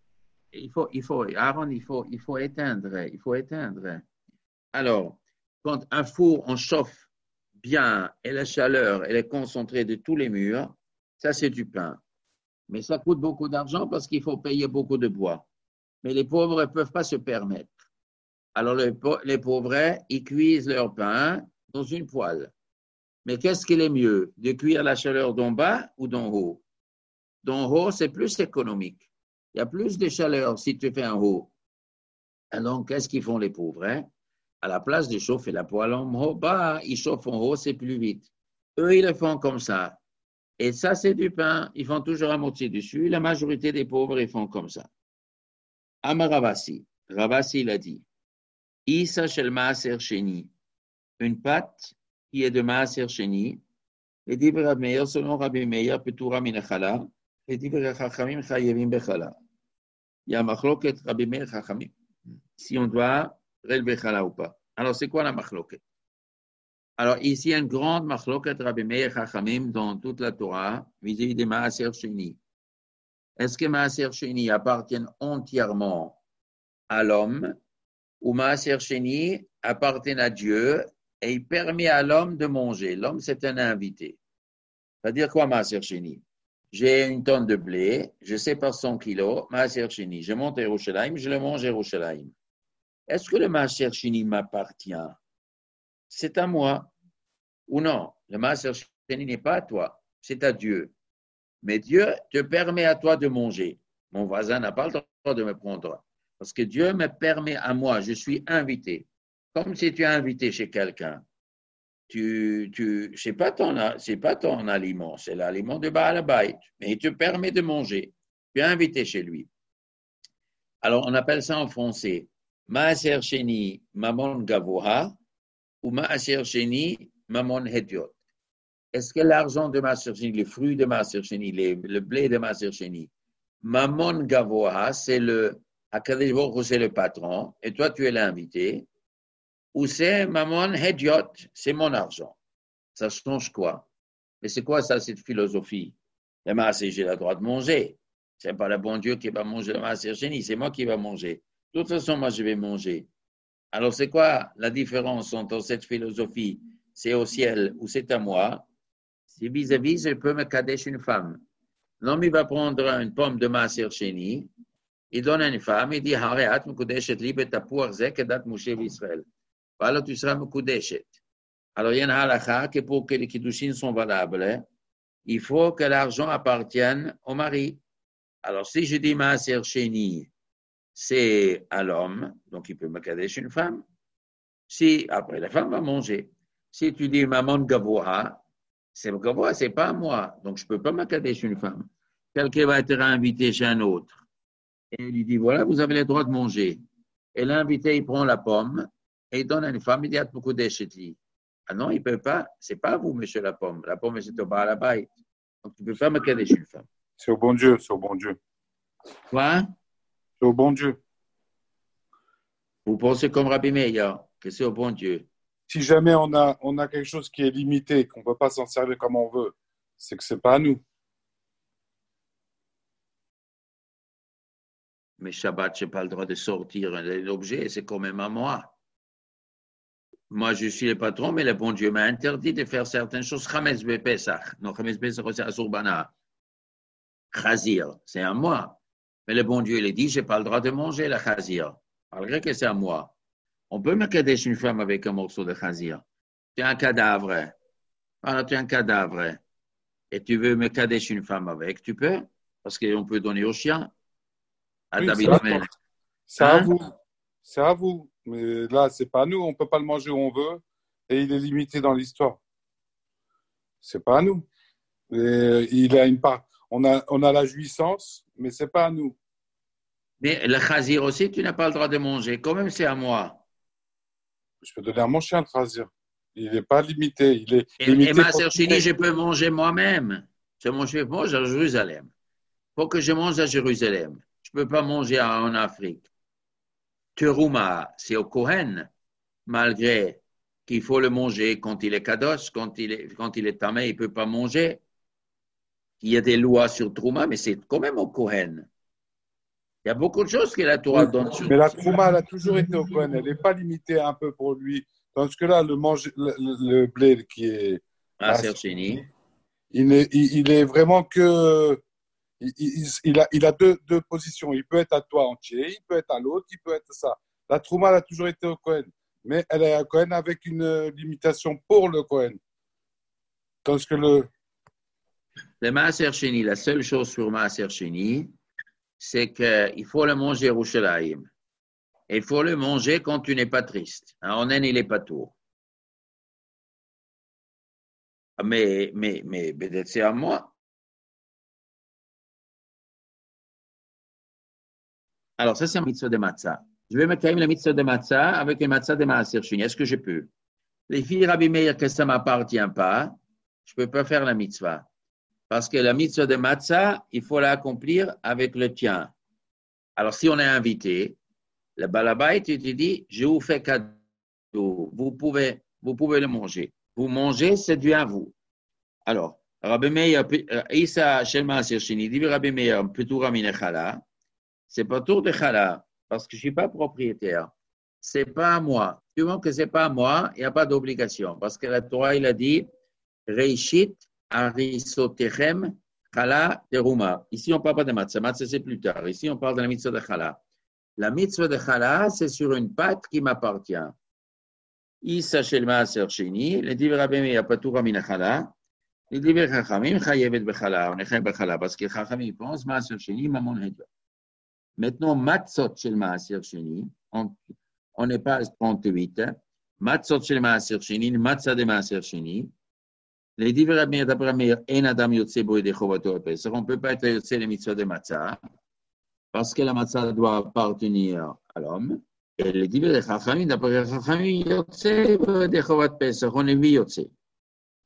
Il faut, il faut, Aaron, il faut, il faut éteindre. Il faut éteindre. Alors, quand un four, on chauffe bien et la chaleur, elle est concentrée de tous les murs, ça, c'est du pain. Mais ça coûte beaucoup d'argent parce qu'il faut payer beaucoup de bois. Mais les pauvres ne peuvent pas se permettre. Alors, les, les pauvres, ils cuisent leur pain dans une poêle. Mais qu'est-ce qu'il est mieux? De cuire la chaleur d'en bas ou d'en haut? D'en haut, c'est plus économique. Il y a plus de chaleur si tu fais en haut. Alors, qu'est-ce qu'ils font les pauvres? Hein? À la place de chauffer la poêle en haut, bah, ils chauffent en haut, c'est plus vite. Eux, ils le font comme ça. Et ça, c'est du pain. Ils font toujours à moitié dessus. La majorité des pauvres, ils font comme ça. Amar Ravasi. Ravasi, il a dit, Issa shel maaser sheni. Une pâte qui est de maaser sheni. Et dit Rabbi Meir, selon Rabbi Meir, petura min chala. Et dit Chachamim chayevim bechala. Il y a machloket Rabbi Meir Chachamim. Si on doit relever chala ou pas. Alors, c'est quoi la machloket? Alors, ici, il y a une grande machloket Rabbi Meir Chachamim dans toute la Torah vis-à-vis des maaser sheni. Est-ce que maaser sheni appartiennent entièrement à l'homme ou maaser sheni appartiennent à Dieu et il permet à l'homme de manger? L'homme, c'est un invité. C'est-à-dire quoi maaser sheni? J'ai une tonne de blé, je sépare cent kilos, maaser sheni. Je monte à Yerushalayim, je le mange à Yerushalayim. Est-ce que le maaser sheni m'appartient? C'est à moi ou non? Le maaser sheni n'est pas à toi, c'est à Dieu. Mais Dieu te permet à toi de manger. Mon voisin n'a pas le droit de me prendre. Parce que Dieu me permet à moi, je suis invité. Comme si tu es invité chez quelqu'un. Tu, tu, ce n'est pas, pas ton aliment, c'est l'aliment de Baal Habayit. Mais il te permet de manger. Tu es invité chez lui. Alors, on appelle ça en français Maaser Sheni Mamon Gavoha ou Maaser Sheni Mamon Hediot. est-ce que l'argent de Maaser Sheni, les fruits de Maaser Sheni, les- le blé de Maaser Sheni, Mammon Gavoa, c'est le, Akadosh Baruch Hu, c'est le patron, et toi, tu es l'invité, ou c'est Mammon Hediot, c'est mon argent. Ça change quoi? Mais c'est quoi ça, cette philosophie? Le Maaser, j'ai le droit de manger. C'est pas le bon Dieu qui va manger le Maaser Sheni, c'est moi qui va manger. De toute façon, moi, je vais manger. Alors, c'est quoi la différence entre cette philosophie? C'est au ciel ou c'est à moi? Si vis-à-vis, je peux me kadesh une femme. L'homme, il va prendre une pomme de Maaser Sheni, il donne à une femme, il dit, Hareat, mekudeshet li betapur ze kedat Moshe Israël. Alors, tu seras mekudeshet. Alors, il y a une halakha que pour que les kiddushin sont valables, il faut que l'argent appartienne au mari. Alors, si je dis Maaser Sheni, c'est à l'homme, donc il peut me kadesh une femme. Si, après, la femme va manger. Si tu dis Maman Gavoha, c'est Gavoha, c'est pas à moi, donc je peux pas me kadesh une femme. Quelqu'un va être invité chez un autre. Et il lui dit, voilà, vous avez le droit de manger. Et l'invité, il prend la pomme et il donne à une femme, il dit, à beaucoup d'échetli. Ah non, il ne peut pas. C'est pas vous, monsieur la pomme. La pomme, c'est au bas à la baille. Donc, tu ne peux pas me kadesh une femme. C'est au bon Dieu, c'est au bon Dieu. Quoi? C'est au bon Dieu. Vous pensez comme Rabbi Meir, que c'est au bon Dieu. Si jamais on a, on a quelque chose qui est limité, qu'on ne peut pas s'en servir comme on veut, c'est que ce n'est pas à nous. Mais Shabbat, je n'ai pas le droit de sortir l'objet, c'est quand même à moi. Moi, je suis le patron, mais le bon Dieu m'a interdit de faire certaines choses. Chametz Pesach. Non, Chametz Pesach, c'est Asurbana. Chazir, c'est à moi. Mais le bon Dieu, il a dit, je n'ai pas le droit de manger la chazir, malgré que c'est à moi. On peut me kadesh une femme avec un morceau de chazir. Tu es un cadavre. Alors, tu es un cadavre. Et tu veux me kadesh une femme avec, tu peux, parce qu'on peut donner au chien. À Oui, David c'est Amen. C'est à Hein? vous. C'est à vous. Mais là, c'est pas à nous. On peut pas le manger où on veut. Et il est limité dans l'histoire. C'est pas à nous. Et il a une part. On a, on a la jouissance, mais c'est pas à nous. Mais le chazir aussi, tu n'as pas le droit de manger. Quand même, c'est à moi. Je peux donner à mon chien le chazir. Il n'est pas limité. Il est Et, limité. et ma pour- sœur Chini, je peux manger moi-même. Je mange, je mange à Jérusalem. Faut que je mange à Jérusalem. Je ne peux pas manger en Afrique. Terouma, c'est au Kohen, malgré qu'il faut le manger quand il est kadosh, quand il est, quand il est tamé, il ne peut pas manger. Il y a des lois sur Trouma, mais c'est quand même au Kohen. Il y a beaucoup de choses que la Torah Oui, donne sur mais la trouma, elle a toujours été au Cohen. Elle n'est pas limitée un peu pour lui. Tandis que là, le, manger, le, le, le blé qui est. ma sœur Chini. Il est, il, il est vraiment que. Il, il, il a, il a deux, deux positions. Il peut être à toi entier, il peut être à l'autre, il peut être ça. La trouma, elle a toujours été au Cohen. Mais elle est au Cohen avec une limitation pour le Cohen. Tandis que le. Le Maaser Sheni, la seule chose sur Maaser Sheni, c'est qu'il faut le manger à Yerushalayim. Et il faut le manger quand tu n'es pas triste. En haine, il n'est pas tout. Mais, mais, mais, peut-être c'est à moi. Alors, ça, c'est un mitzvah de matzah. Je vais me caler la mitzvah de matzah avec le matzah de Maaser Sheni. Est-ce que je peux? Les filles Rabbi Meir, que ça ne m'appartient pas, je ne peux pas faire la mitzvah. Parce que la mitzvah de matzah, il faut l'accomplir avec le tien. Alors, si on est invité, le balabait, tu te dis, je vous fais cadeau. Vous pouvez, vous pouvez le manger. Vous mangez, c'est dû à vous. Alors, Rabbi Meir, Isa Shel Maaser Sheni, dit Rabbi Meir, Petoura mine chala, c'est pas tour de chala, parce que je ne suis pas propriétaire. Ce n'est pas à moi. Du moment que ce n'est pas à moi, il n'y a pas d'obligation. Parce que la Torah, il a dit, Reishit Arisotechem Chala Teruma. Ici, on ne parle pas de matzah. Matzah, c'est plus tard. Ici, on parle de la mitzvah de chala. La mitzvah de chala, c'est sur une pâte qui m'appartient. Isa Shel Maaser Sheni, le divrei Rabbi Meir Petoura mine chala, le divrei Chachamim Chayevet bechala. On est chayev bechala parce que Chachamim pense Maaser Sheni, Mamon Hedja. Maintenant, matzot shel Maaser Sheni, on n'est pas à trente-huit. Matzot shel Maaser Sheni, matzah de Maaser Sheni. Les divers Rabbi d'après Meir, en adam yotze bo yedei chovato à Pesach. On ne peut pas être yotze les mitzvahs de matzah parce que la matzah doit appartenir à l'homme. Et les divers Chachamim d'après Chachamim yotze bo yedei chovat Pesach. On est vu yotze.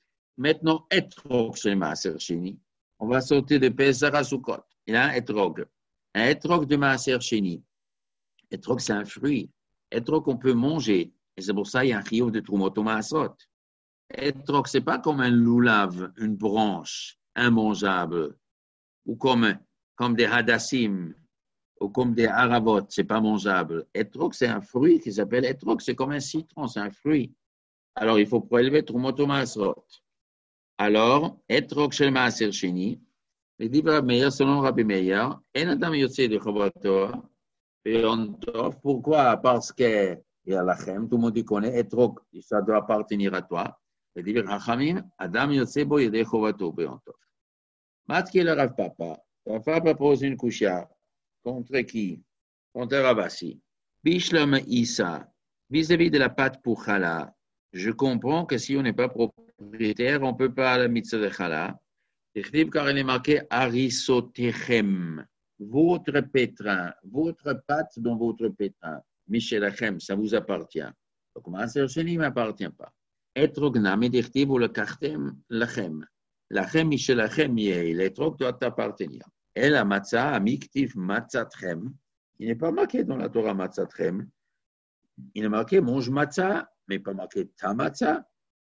Maintenant, etrog chez Maaser Sheni. On va sauter de Pesach à Sukkot. Il y a un etrog. Un etrog de Maaser Sheni. Etrog, c'est un fruit. Etrog, on peut manger. Et c'est pour ça qu'il y a un chiyuv de Trumot Maasot. Etrog, ce n'est pas comme un loulav, une branche immangeable, ou comme, comme des hadassim, ou comme des haravot, ce n'est pas mangeable. Etrog, c'est un fruit qui s'appelle etrog, c'est comme un citron, c'est un fruit. Alors, il faut prélever Trumot Maasot. Alors, etrog shel Maaser Sheni, les livres Rabbi Meir, selon Rabbi Meir, en adam yotze de chovato, pourquoi? Parce que il y a lachem, tout le monde connaît, etrog, ça doit appartenir à toi. Les livres Rachamim, adam yotze bo yede chovato beontov. Matki le Rav Papa, Rav Papa pose une couchia contre qui? Contre Ravasi. Bishlam Issa, vis-à-vis de la pâte pour challah, je comprends que si on n'est pas propriétaire, on ne peut pas la mitzvah de challah. Car il est marqué Arisotechem, votre pétrin, votre pâte dans votre pétrin. Michelachem, ça vous appartient. Donc, Maaser Sheni ne m'appartient pas. Etrognam, et ou le kartem, lachem. Lachem, Michelachem, l'étrog doit t'appartenir. Et la matzah, amiktiv matzatchem, il n'est pas marqué dans la Torah matzatchem. Il est marqué mange matzah, mais pas marqué ta matzah.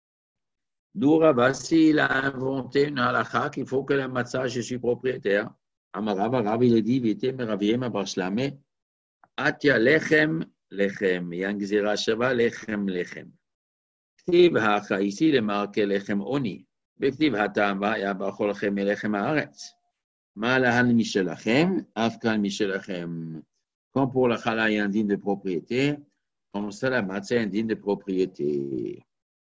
D'où Ravasi, il a inventé une halakha qu'il faut que la matzah, je suis propriétaire. Amarav, Rav, il a dit, vite, mais Raviem, Abarshlame, Atia lechem, lechem, Yangzira Shava, lechem, lechem. Ktiv hacha, ici, il est marqué lechem oni. Bektiv hatamba, Yabachol lechem, lechem haaretz. Malahan Michelachem, Afkan Michelachem. Comme pour la chala, il y a un digne de propriété, comme ça, la matzah est un digne de propriété.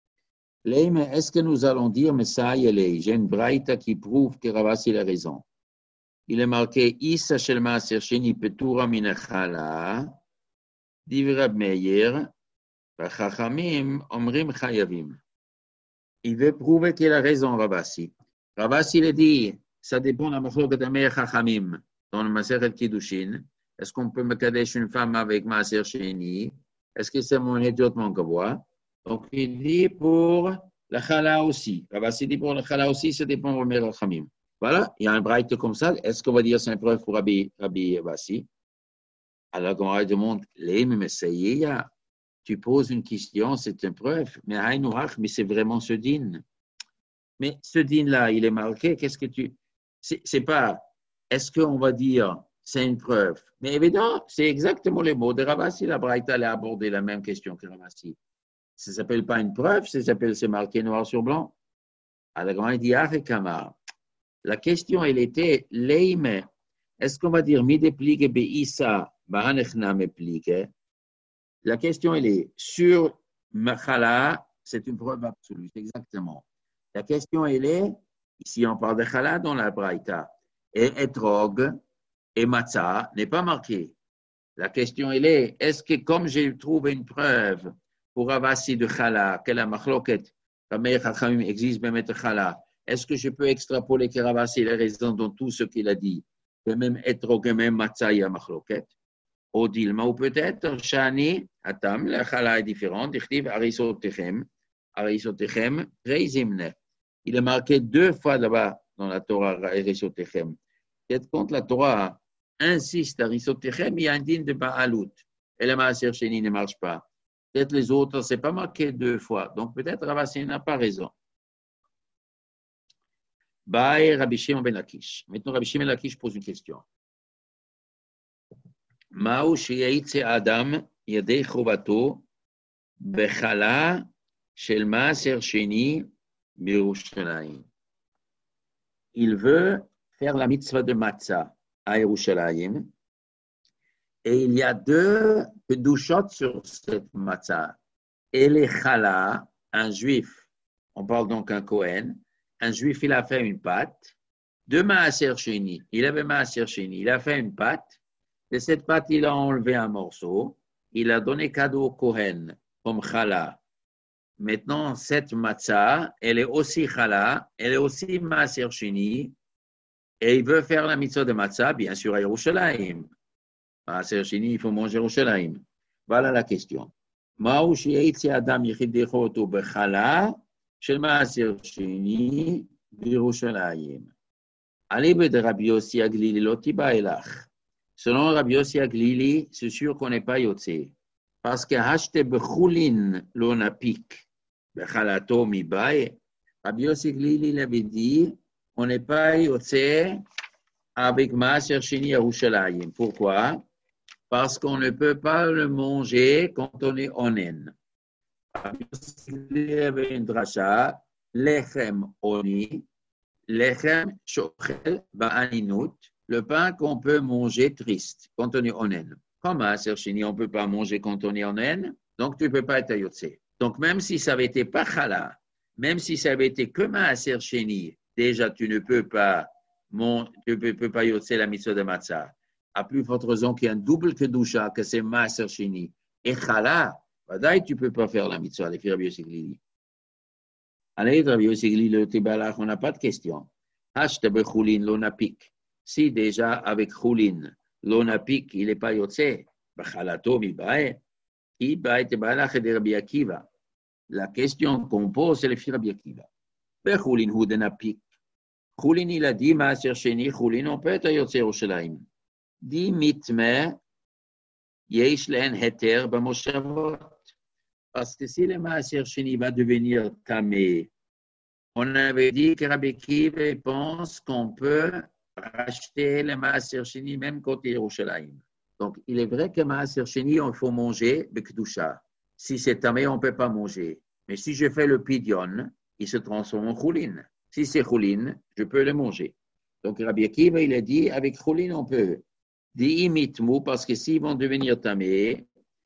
Leim, est-ce que nous allons dire, mais ça y est, j'ai une braïta qui prouve que Ravasi a raison. Il est marqué, Issa shel Maaser Sheni petura min chala, div Rab Meir, v'chachamim omrim chayavim. Il veut prouver qu'il a raison, Ravasi. Ravasi il dit, ça dépend de la machloket de Meir chachamim, dans le Masechet Kiddushin. Est-ce qu'on peut me kadesh une femme avec Maaser Sheni? Est-ce que c'est mon étude, mon kavua? Donc, il dit pour la chala aussi. Ravasi dit pour la chala aussi, ça dépend de Meir chachamim. Voilà, il y a un braït comme ça. Est-ce qu'on va dire c'est une preuve pour Rabbi, Rabbi Vassi? Alors, quand on demande, mais tu poses une question, c'est une preuve. Mais mais c'est vraiment ce din. Mais ce din-là, il est marqué. Qu'est-ce que tu. C'est, c'est pas. Est-ce qu'on va dire c'est une preuve? Mais évidemment, c'est exactement les mots de Ravasi. La braïta a abordé la même question que Ravasi. Ça ne s'appelle pas une preuve, ça s'appelle c'est marqué noir sur blanc. Alors, quand il dit Arekama. La question, elle était, Leime, est-ce qu'on va dire, mi déplique be'issa, ba'anechna meplique? La question, elle est, sur Machala, c'est une preuve absolue, exactement. La question, elle est, ici on parle de Chala dans la Braïta, et Etrog et Matzah n'est pas marqué. La question, elle est, est-ce que comme j'ai trouvé une preuve pour Ravasi de Chala, que la Machloket, la Meir Chachamim existe même de Chala, est-ce que je peux extrapoler que Ravasi est raison dans tout ce qu'il a dit, que même Etrog et même Matzah, il y a Machloket? Ou Dilma, ou peut-être, Shani, Atam, la Chala est différente, Dichtiv, Arisotechem, Arisotechem, Reizimne. Il est marqué deux fois là-bas dans la Torah, Arisotechem. Peut-être quand la Torah insiste, Arisotechem, il y a un din de Ba'alut. Et le Maaser Sheni ne marche pas. Peut-être les autres, ce n'est pas marqué deux fois. Donc peut-être Ravasi n'a pas raison. Bae Rabbi Shimon ben Lakish. Maintenant, Rabbi Shimon ben Lakish pose une question. Ma'u sheyaitze Adam yadei chovato bechala shel Maaser Sheni b'Yerushalayim. Il veut faire la mitzvah de matzah à Yerushalayim et il y a deux kedushot sur cette matzah. Et les chala, un juif, on parle donc un Kohen. Un juif, il a fait une pâte de Maaser Sheni. Il avait Maaser Sheni. Il a fait une pâte. De cette pâte, il a enlevé un morceau. Il a donné cadeau au Kohen comme chala. Maintenant, cette matzah, elle est aussi chala. Elle est aussi Maaser Sheni. Et il veut faire la mitzvah de matzah, bien sûr, à Yerushalayim. Maaser Sheni, il faut manger à Yerushalayim. Voilà la question. Ma'u she'eitzi Adam yichidecho oto bechala של מעשר שני בירושלים. Allez, de Rabbi Yossi Aglili, l'otiba elach. Selon Rabbi Yossi Aglili, c'est sûr qu'on n'est pas yotze. Parce que hachete bechulin l'onapik, bechalato mibaye. Rabbi Yossi Aglili l'avait dit, on n'est pas yotze avec Maaser Sheni Yerushalayim. Pourquoi? Parce qu'on ne peut pas le manger quand on est onen. Rabbi Yossi Aglili avait une dracha, lechem oni, lechem shochel ba'aninut, le pain qu'on peut manger triste quand on est onen. Comme Maaser Sheni, on ne peut pas manger quand on est onen, donc tu ne peux pas être yotze. Donc même si ça avait été pas chala, même si ça avait été que Maaser Sheni, déjà tu ne peux pas, mon, tu ne peux pas yotze la mitzvah de matzah. À plus forte raison qu'il y a un double kedusha, que c'est Maaser Sheni. Et chala, badaï, tu ne peux pas faire la mitzvah, les filles Rabbi Yossi Aglili. Allez, Rabbi Yossi Aglili, le tibalach, on n'a pas de question. Hachete bechulin l'onapik. Si déjà avec chulin, l'onapik, il n'est pas yotze, bachalato mibae, qui bae tibalach de Rabbi Akiva. La question qu'on pose, c'est le filles Rabbi Akiva. Bechulin hu de napik. Chulin, il a dit, Maaser Sheni, chulin, on peut être yotze Yerushalayim. Dit mitme, yesh len heter b'moshavot. Parce que si le Maaser Sheni va devenir tamé, on avait dit que Rabbi Akiva pense qu'on peut racheter le Maaser Sheni même côté Yerushalayim. Donc, il est vrai que Maaser Sheni, il faut manger b'kedusha. Si c'est tamé, on ne peut pas manger. Mais si je fais le pidyon, il se transforme en chulin. Si c'est chulin, je peux le manger. Donc, Rabbi Akiva, il a dit, avec chulin, on peut. Dit imitmu, parce que s'ils vont devenir tamés,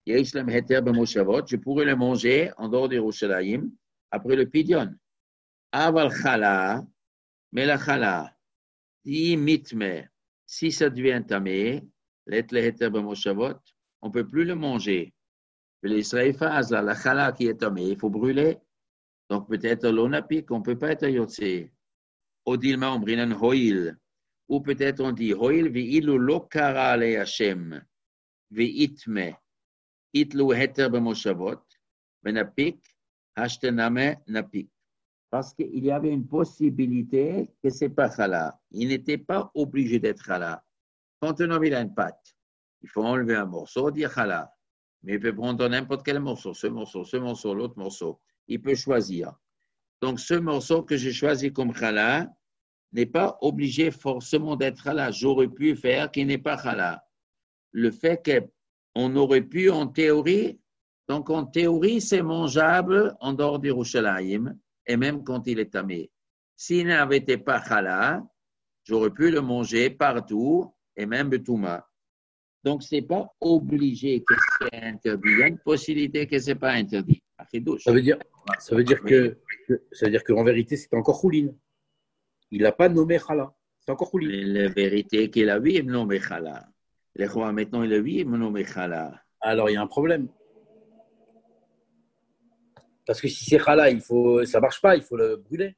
je pourrais le manger en dehors de Yerushalayim après le pidyon. Aval chala, mais la chala, dit mitme, si ça devient tamé, let le heter b'moshavot, on ne peut plus le manger. Les Israélites, la chala qui est tamé, il faut brûler. Donc peut-être l'onapik, on ne peut pas être yotze. Odilma ombrinan hoil. Ou peut-être on dit hoil ve'ilu lo kara le Hashem ve'itme itlu heter b'moshavot benapik hashtename napik. Parce qu'il y avait une possibilité que ce n'est pas chala. Il n'était pas obligé d'être chala. Quand un homme il a une pâte, il faut enlever un morceau, dire chala. Mais il peut prendre n'importe quel morceau, ce morceau, ce morceau, l'autre morceau. Il peut choisir. Donc ce morceau que j'ai choisi comme chala n'est pas obligé forcément d'être chala. J'aurais pu faire qu'il n'est pas chala. Le fait qu'on aurait pu en théorie, donc en théorie c'est mangeable en dehors d'Yerushalayim et même quand il est tamé. S'il n'avait été pas chala, j'aurais pu le manger partout et même betouma. Donc ce n'est pas obligé que c'est interdit. Il y a une possibilité que ce n'est pas interdit. Ça veut dire, ça veut dire que, ça veut dire qu'en vérité c'est encore chulin. Il n'a pas nommé chala. C'est encore chulin. La vérité qu'il a oui nommé chala. Les rois maintenant il a oui nommé chala. Alors il y a un problème. Parce que si c'est chala, il faut, ça ne marche pas, il faut le brûler.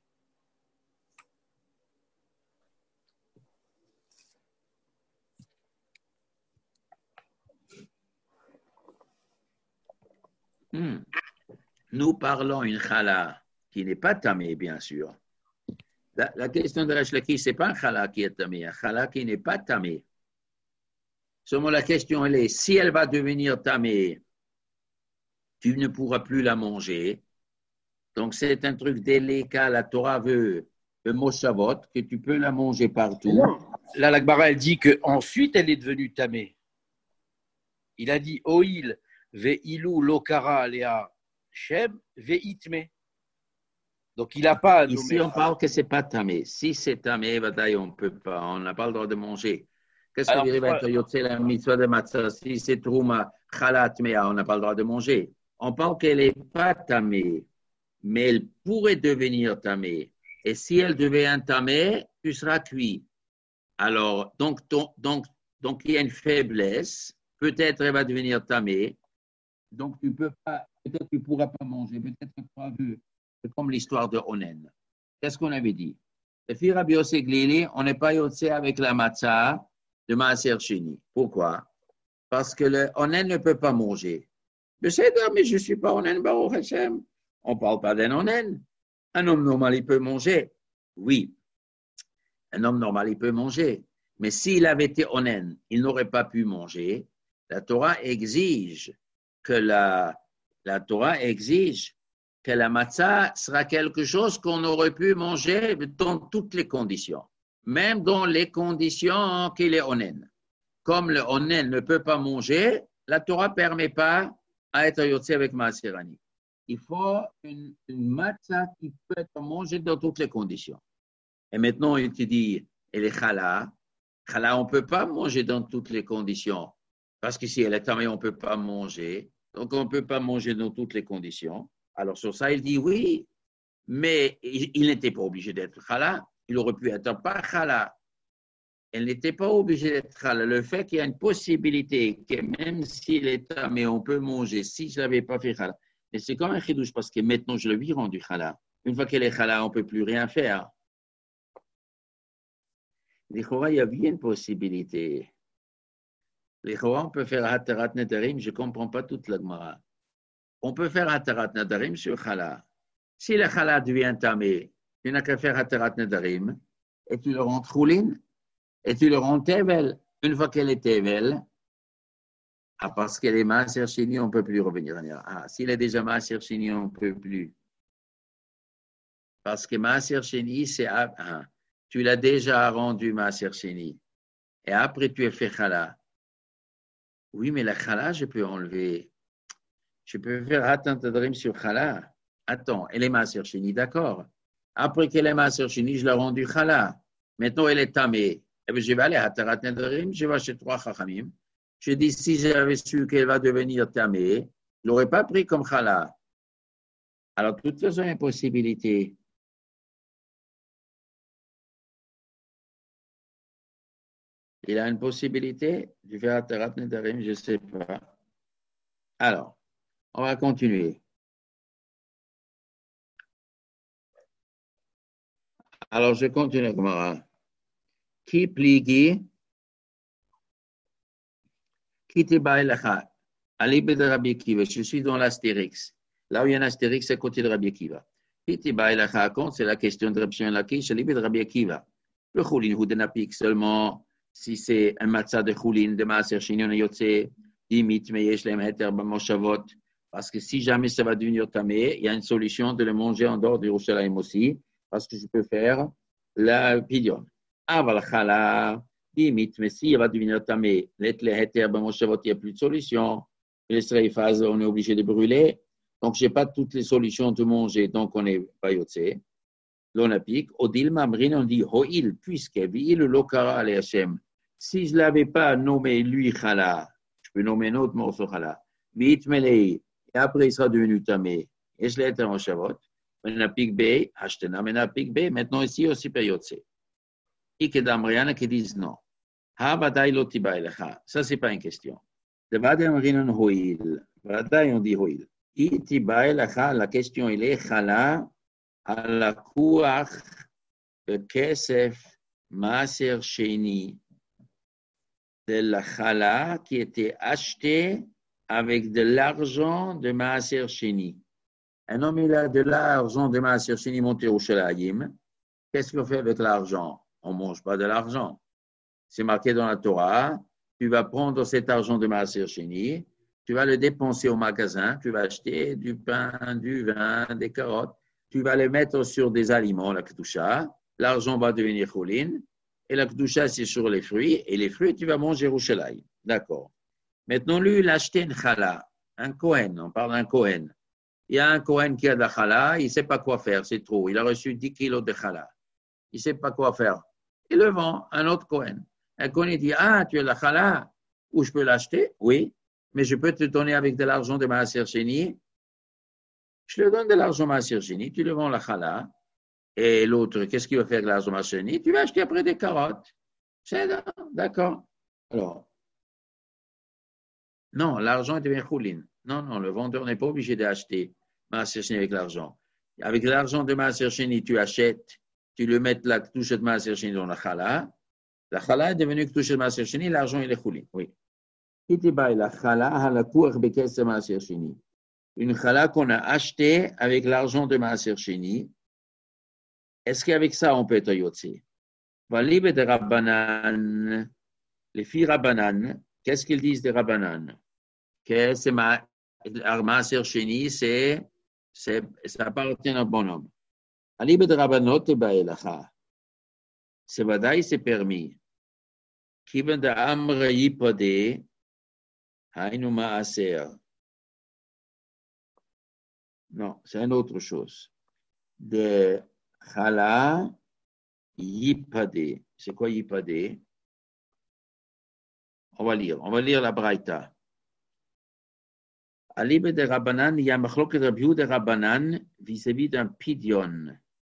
Hmm. Nous parlons une chala qui n'est pas tamée, bien sûr. La, la question de Resh Lakish, ce n'est pas un chala qui est tamé, un chala qui n'est pas tamé. Seulement la question elle est, si elle va devenir tamée, tu ne pourras plus la manger. Donc c'est un truc délicat, la Torah veut le moshavot, que tu peux la manger partout. Non. Là, la Gemara, elle dit qu'ensuite elle est devenue tamée. Il a dit oil ve'ilu lokara alea shem ve'itme. Donc il n'a pas. Ici on parle que c'est pas tamé. Si c'est tamé, on peut pas, on n'a pas le droit de manger. Qu'est-ce que veut dire yotze la mitzvah de matzah? Si c'est trouma chalat mea, on n'a pas le droit de manger. On parle qu'elle n'est pas tamée, mais elle pourrait devenir tamée. Et si elle devient tamée, tu seras cuit. Alors, donc, ton, donc, donc, il y a une faiblesse. Peut-être elle va devenir tamée. Donc, tu peux pas, peut-être tu ne pourras pas manger. Peut-être que tu as vu. C'est comme l'histoire de Onen. Qu'est-ce qu'on avait dit? Le fils Rabbi Yossi Aglili, on n'est pas yotze avec la matzah de Maaser Sheni. Pourquoi? Parce que le Onen ne peut pas manger. Je sais, mais je ne suis pas Onen, Baruch Hashem. On ne parle pas d'un Onen. Un homme normal, il peut manger. Oui, un homme normal, il peut manger. Mais s'il avait été onen, il n'aurait pas pu manger. La Torah exige que la, la Torah exige que la matzah sera quelque chose qu'on aurait pu manger dans toutes les conditions, même dans les conditions qu'il est onen. Comme le onen ne peut pas manger, la Torah ne permet pas à être yotze avec maaserani. Il faut une, une matzah qui peut être mangée dans toutes les conditions. Et maintenant, il te dit, elle est chala. Chala, on ne peut pas manger dans toutes les conditions. Parce que si elle est tamée, on ne peut pas manger. Donc, on ne peut pas manger dans toutes les conditions. Alors, sur ça, il dit oui, mais il, il n'était pas obligé d'être chala. Il aurait pu être pas chala. Elle n'était pas obligée d'être chala. Le fait qu'il y a une possibilité que même s'il est tamé, on peut manger, si je ne l'avais pas fait chala. Mais c'est comme un chidouche parce que maintenant, je le lui rendu chala. Une fois qu'elle est chala, on ne peut plus rien faire. Il y a bien une possibilité. On peut faire Hatarat Nedarim, je ne comprends pas toute la Gemara. On peut faire Hatarat Nedarim sur Chala. Si le Chala devient tamé, tu n'as qu'à faire Hatarat Nedarim et tu le rends Choulin et tu le rends Tevel. Une fois qu'elle est Tevel, ah, parce qu'elle est Maaser Sheni, on ne peut plus revenir. Ah, s'il est déjà Maaser Sheni, on ne peut plus. Parce que Maaser Sheni, c'est. Ah, tu l'as déjà rendu Maaser Sheni. Et après, tu es fait Chala. Oui, mais la Chala, je peux enlever. Je peux faire Hatan Tadrim sur Chala. Attends, elle est Maaser Sheni, d'accord. Après qu'elle est Maaser Sheni, je l'ai rendue Chala. Maintenant, elle est tamée. Eh bien, je vais aller à Hatarat Nedarim, je vais chez trois Chachamim. Je dis, si j'avais su qu'elle va devenir tamée, je ne l'aurais pas pris comme Chala. Alors, de toute façon, il y a une possibilité. Il a une possibilité de faire Hatarat Nedarim, je ne sais pas. Alors, on va continuer. Alors, je continue, Gemara. Qui pligi, qui te baïlacha, alibe de Rabbi Akiva. Je suis dans l'astérix. Là où il y a un astérix, c'est à côté de Rabbi Akiva. Qui te baïlacha, c'est la question de Rabbi Shimon Lakish, alibe de Rabbi Akiva. Le choulin, ou de napik seulement. Si c'est un matzah de choulin, de maaser sheni, on est yotze, dimit, mais yesh lem heter b'moshavot. Parce que si jamais ça va devenir tamé, il y a une solution de le manger en dehors de Yerushalayim aussi, parce que je peux faire la pidyon. Aval chala, dimit, mais si il va devenir tamé, let le heter b'moshavot, il n'y a plus de solution. Les streifaz, on est obligé de brûler. Donc, je n'ai pas toutes les solutions de manger, donc on n'est pas yotze. L'on applique. Odil Mamrin, on dit Ho'il, puisque V'il Lokara al Hashem. Si je ne l'avais pas nommé lui Chala, je peux nommer un autre morceau Chala. V'it Melei, et après il sera devenu Tamé. Et je l'ai été en Shavot. On applique B, Hashtena, on applique B. Maintenant ici aussi période C. Et que d'Amriana qui disent non. Ha Vadaï Lotiba Elecha. Ça, ce n'est pas une question. De Vadaï Mamrin, on Ho'il. Vadaï, on dit Ho'il. Itiba Elecha, la question il est Chala. Halakuach bekesef maaser sheni de la chala qui était acheté avec de l'argent de maaser sheni. Un homme il a de l'argent de maaser sheni monté au Yerushalayim. Qu'est-ce qu'on fait avec l'argent? On ne mange pas de l'argent. C'est marqué dans la Torah. Tu vas prendre cet argent de maaser sheni, tu vas le dépenser au magasin, tu vas acheter du pain, du vin, des carottes. Tu vas les mettre sur des aliments, la kedusha, l'argent va devenir choulin, et la kedusha, c'est sur les fruits, et les fruits, tu vas manger au Yerushalayim. D'accord. Maintenant, lui, il a acheté une chala, un Kohen, on parle d'un Kohen. Il y a un Kohen qui a de la chala, il ne sait pas quoi faire, c'est trop. Il a reçu dix kilos de chala. Il ne sait pas quoi faire. Il le vend à un autre Kohen. Un Kohen, il dit, ah, tu as de la chala, où je peux l'acheter? Oui, mais je peux te donner avec de l'argent de maaser sheni. Je le donne de l'argent maaser sheni, tu le vends la chala, et l'autre, qu'est-ce qu'il va faire avec l'argent maaser sheni? Tu vas acheter après des carottes. C'est d'accord. Alors, non, l'argent devient choulin. Non, non, le vendeur n'est pas obligé d'acheter maaser sheni avec l'argent. Avec l'argent de maaser sheni, tu achètes, tu le mets la touche de maaser sheni dans la chala. La chala est devenue touche de maaser sheni, l'argent il est choulin. Oui. La chala a la cour bekes de maaser sheni. Une chala qu'on a achetée avec l'argent de maaser sheni, est-ce qu'avec ça, on peut être yotze? Valib de Rabbanan, les filles Rabbanan, qu'est-ce qu'ils disent des Rabbanan? Que c'est ma, Maaser Sheni, c'est, c'est, ça appartient à un bonhomme. Alib de Rabbanot et Baelacha. C'est vadaï, c'est permis. Kiven de Amr Yipade, Hainu Maaser. Non, c'est une autre chose. De Chala Yipade. C'est quoi Yipade? On va lire. On va lire la Braïta. Alib de Rabbanan, il y a Machlok de Rabbi de Rabbanan vis-à-vis d'un pidion.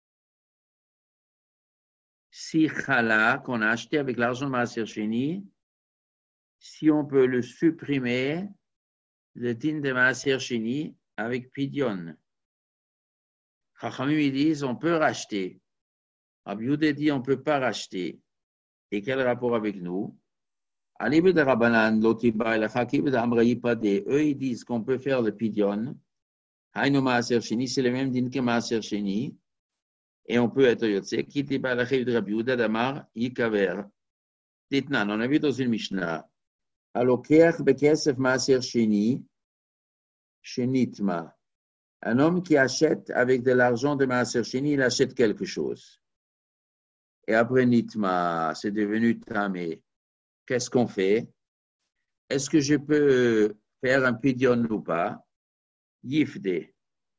Si Chala, qu'on a acheté avec l'argent de Maaser Sheni, si on peut le supprimer, le din de Maaser Sheni, avec pidion. Chachamim, ils disent, on peut racheter. Rabbi Yehuda dit, on ne peut pas racheter. Et quel rapport avec nous? Alib de Rabbanan, l'otiba et la chakib de Amraï Padé, eux, ils disent qu'on peut faire le pidion. Haïno Maaser Sheni, c'est le même din que Maaser Sheni. Et on peut être yotze. Kiti ba la chayv de Rabbi Yehuda damar yikaver. Ditnan, on a vu dans une Mishnah. Alokeach bekesef Maaser Sheni, Shenitma. Un homme qui achète avec de l'argent de Maaser Sheni, il achète quelque chose. Et après Nitma, c'est devenu tamé. Qu'est-ce qu'on fait? Est-ce que je peux faire un pidion ou pas? Yifde.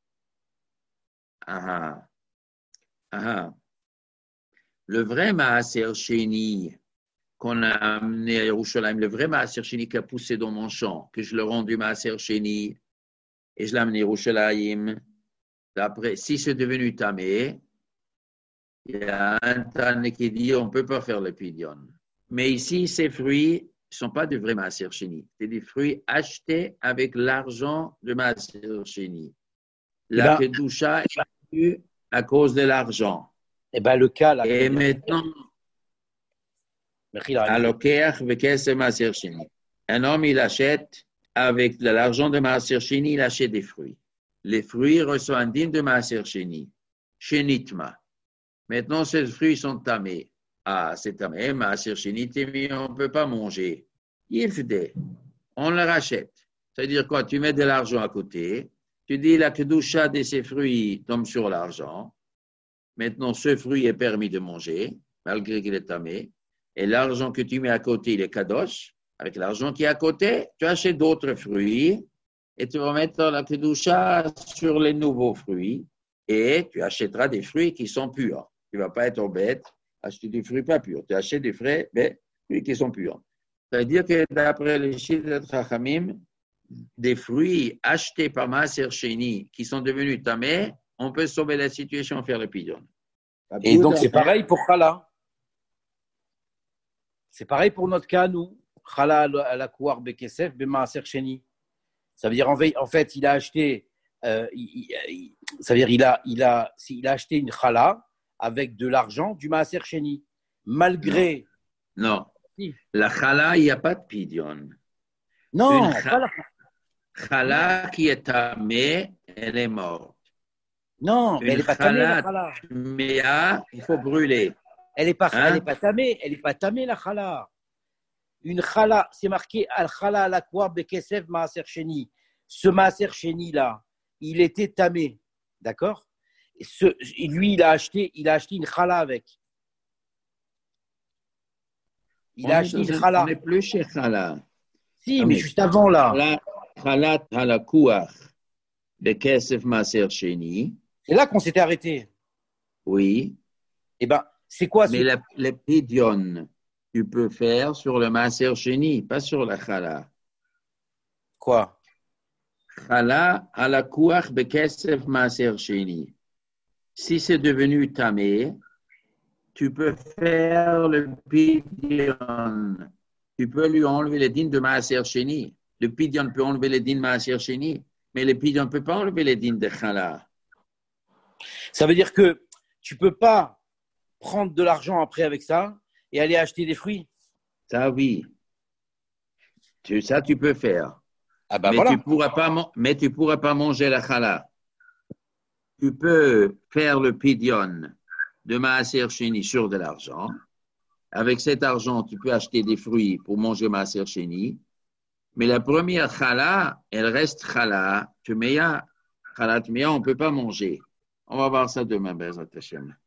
Ah ah. Le vrai Maaser Sheni qu'on a amené à Yerushalayim, le vrai Maaser Sheni qui a poussé dans mon champ, que je le rends du Maaser Sheni et je l'ai amené à Yerushalayim, d'après, si c'est devenu tamé, il y a un Tane qui dit on ne peut pas faire le pidion. Mais ici, ces fruits ne sont pas de vrais Maaser Sheni. C'est des fruits achetés avec l'argent de Maaser Sheni. La ben, Kedusha est venue à cause de l'argent. Eh bien, le cas là. Et maintenant, Alokeach vekesef Maaser Sheni. Un homme, il achète avec de l'argent de Maaser Sheni, il achète des fruits. Les fruits reçoivent un din de Maaser Sheni. Shenitma. Maintenant, ces fruits sont tamés. Ah, c'est tamé, Maaser Sheni, on ne peut pas manger. Yifde, on le rachète. C'est-à-dire quoi? Tu mets de l'argent à côté, tu dis la kedusha de ces fruits tombe sur l'argent. Maintenant, ce fruit est permis de manger, malgré qu'il est tamé. Et l'argent que tu mets à côté, il est kadosh. Avec l'argent qui est à côté, tu achètes d'autres fruits et tu vas mettre la kedusha sur les nouveaux fruits et tu achèteras des fruits qui sont purs. Tu ne vas pas être bête, acheter des fruits pas purs. Tu achètes des fruits, mais, fruits qui sont purs. C'est-à-dire que d'après les chiffres de Chachamim, des fruits achetés par Maaser Sheni qui sont devenus tamés, on peut sauver la situation, faire le pidion. Et donc, c'est pareil pour Chala. C'est pareil pour notre cas, nous. Chala à la Kouar Bekesef, Maaser Sheni. Ça veut dire, en fait, il a acheté, euh, il, il, ça veut dire, il a, il a, il a acheté une Chala avec de l'argent du Maaser Sheni. Malgré. Non. non. Si. La Chala, il n'y a pas de pidion. Non, une pas la Chala qui est tamée, elle est morte. Non, mais elle n'est pas tamée, la Chala. Mais ah, il faut brûler. Elle n'est pas, hein? pas tamée, elle n'est pas tamée, la Chala. Une Chala, c'est marqué Al-Chala al-Akwa Bekesef Maaser Sheni. Ce Maaser Sheni-là, il était tamé, d'accord? Ce, lui, il a acheté, il a acheté une Chala avec. Il on a acheté une Chala. On n'est plus chez Chala. Si, ah, mais, mais juste avant là. Chala al-Akwa Bekesef Maaser Sheni. C'est là qu'on s'était arrêté. Oui. Eh bien, c'est quoi? Mais le, le pidion, tu peux faire sur le Maaser Sheni, pas sur la Chala. Quoi? Chala ala Kouach Bekesef Maaser Sheni. Si c'est devenu tamé, tu peux faire le pidion. Tu peux lui enlever les dînes de Maaser Sheni. Le pidion peut enlever les dînes de Maaser Sheni, mais le pidion ne peut pas enlever les dînes de Chala. Ça veut dire que tu ne peux pas prendre de l'argent après avec ça et aller acheter des fruits. Ça, oui. Tu, ça, tu peux faire. Ah ben mais, voilà. tu pourras pas, mais tu ne pourras pas manger la chala. Tu peux faire le pidion de Maaser Sheni sur de l'argent. Avec cet argent, tu peux acheter des fruits pour manger Maaser Sheni. Mais la première chala, elle reste chala. Tmeya, chala tmeya, on ne peut pas manger. On va voir ça demain, Bezrat Hashem.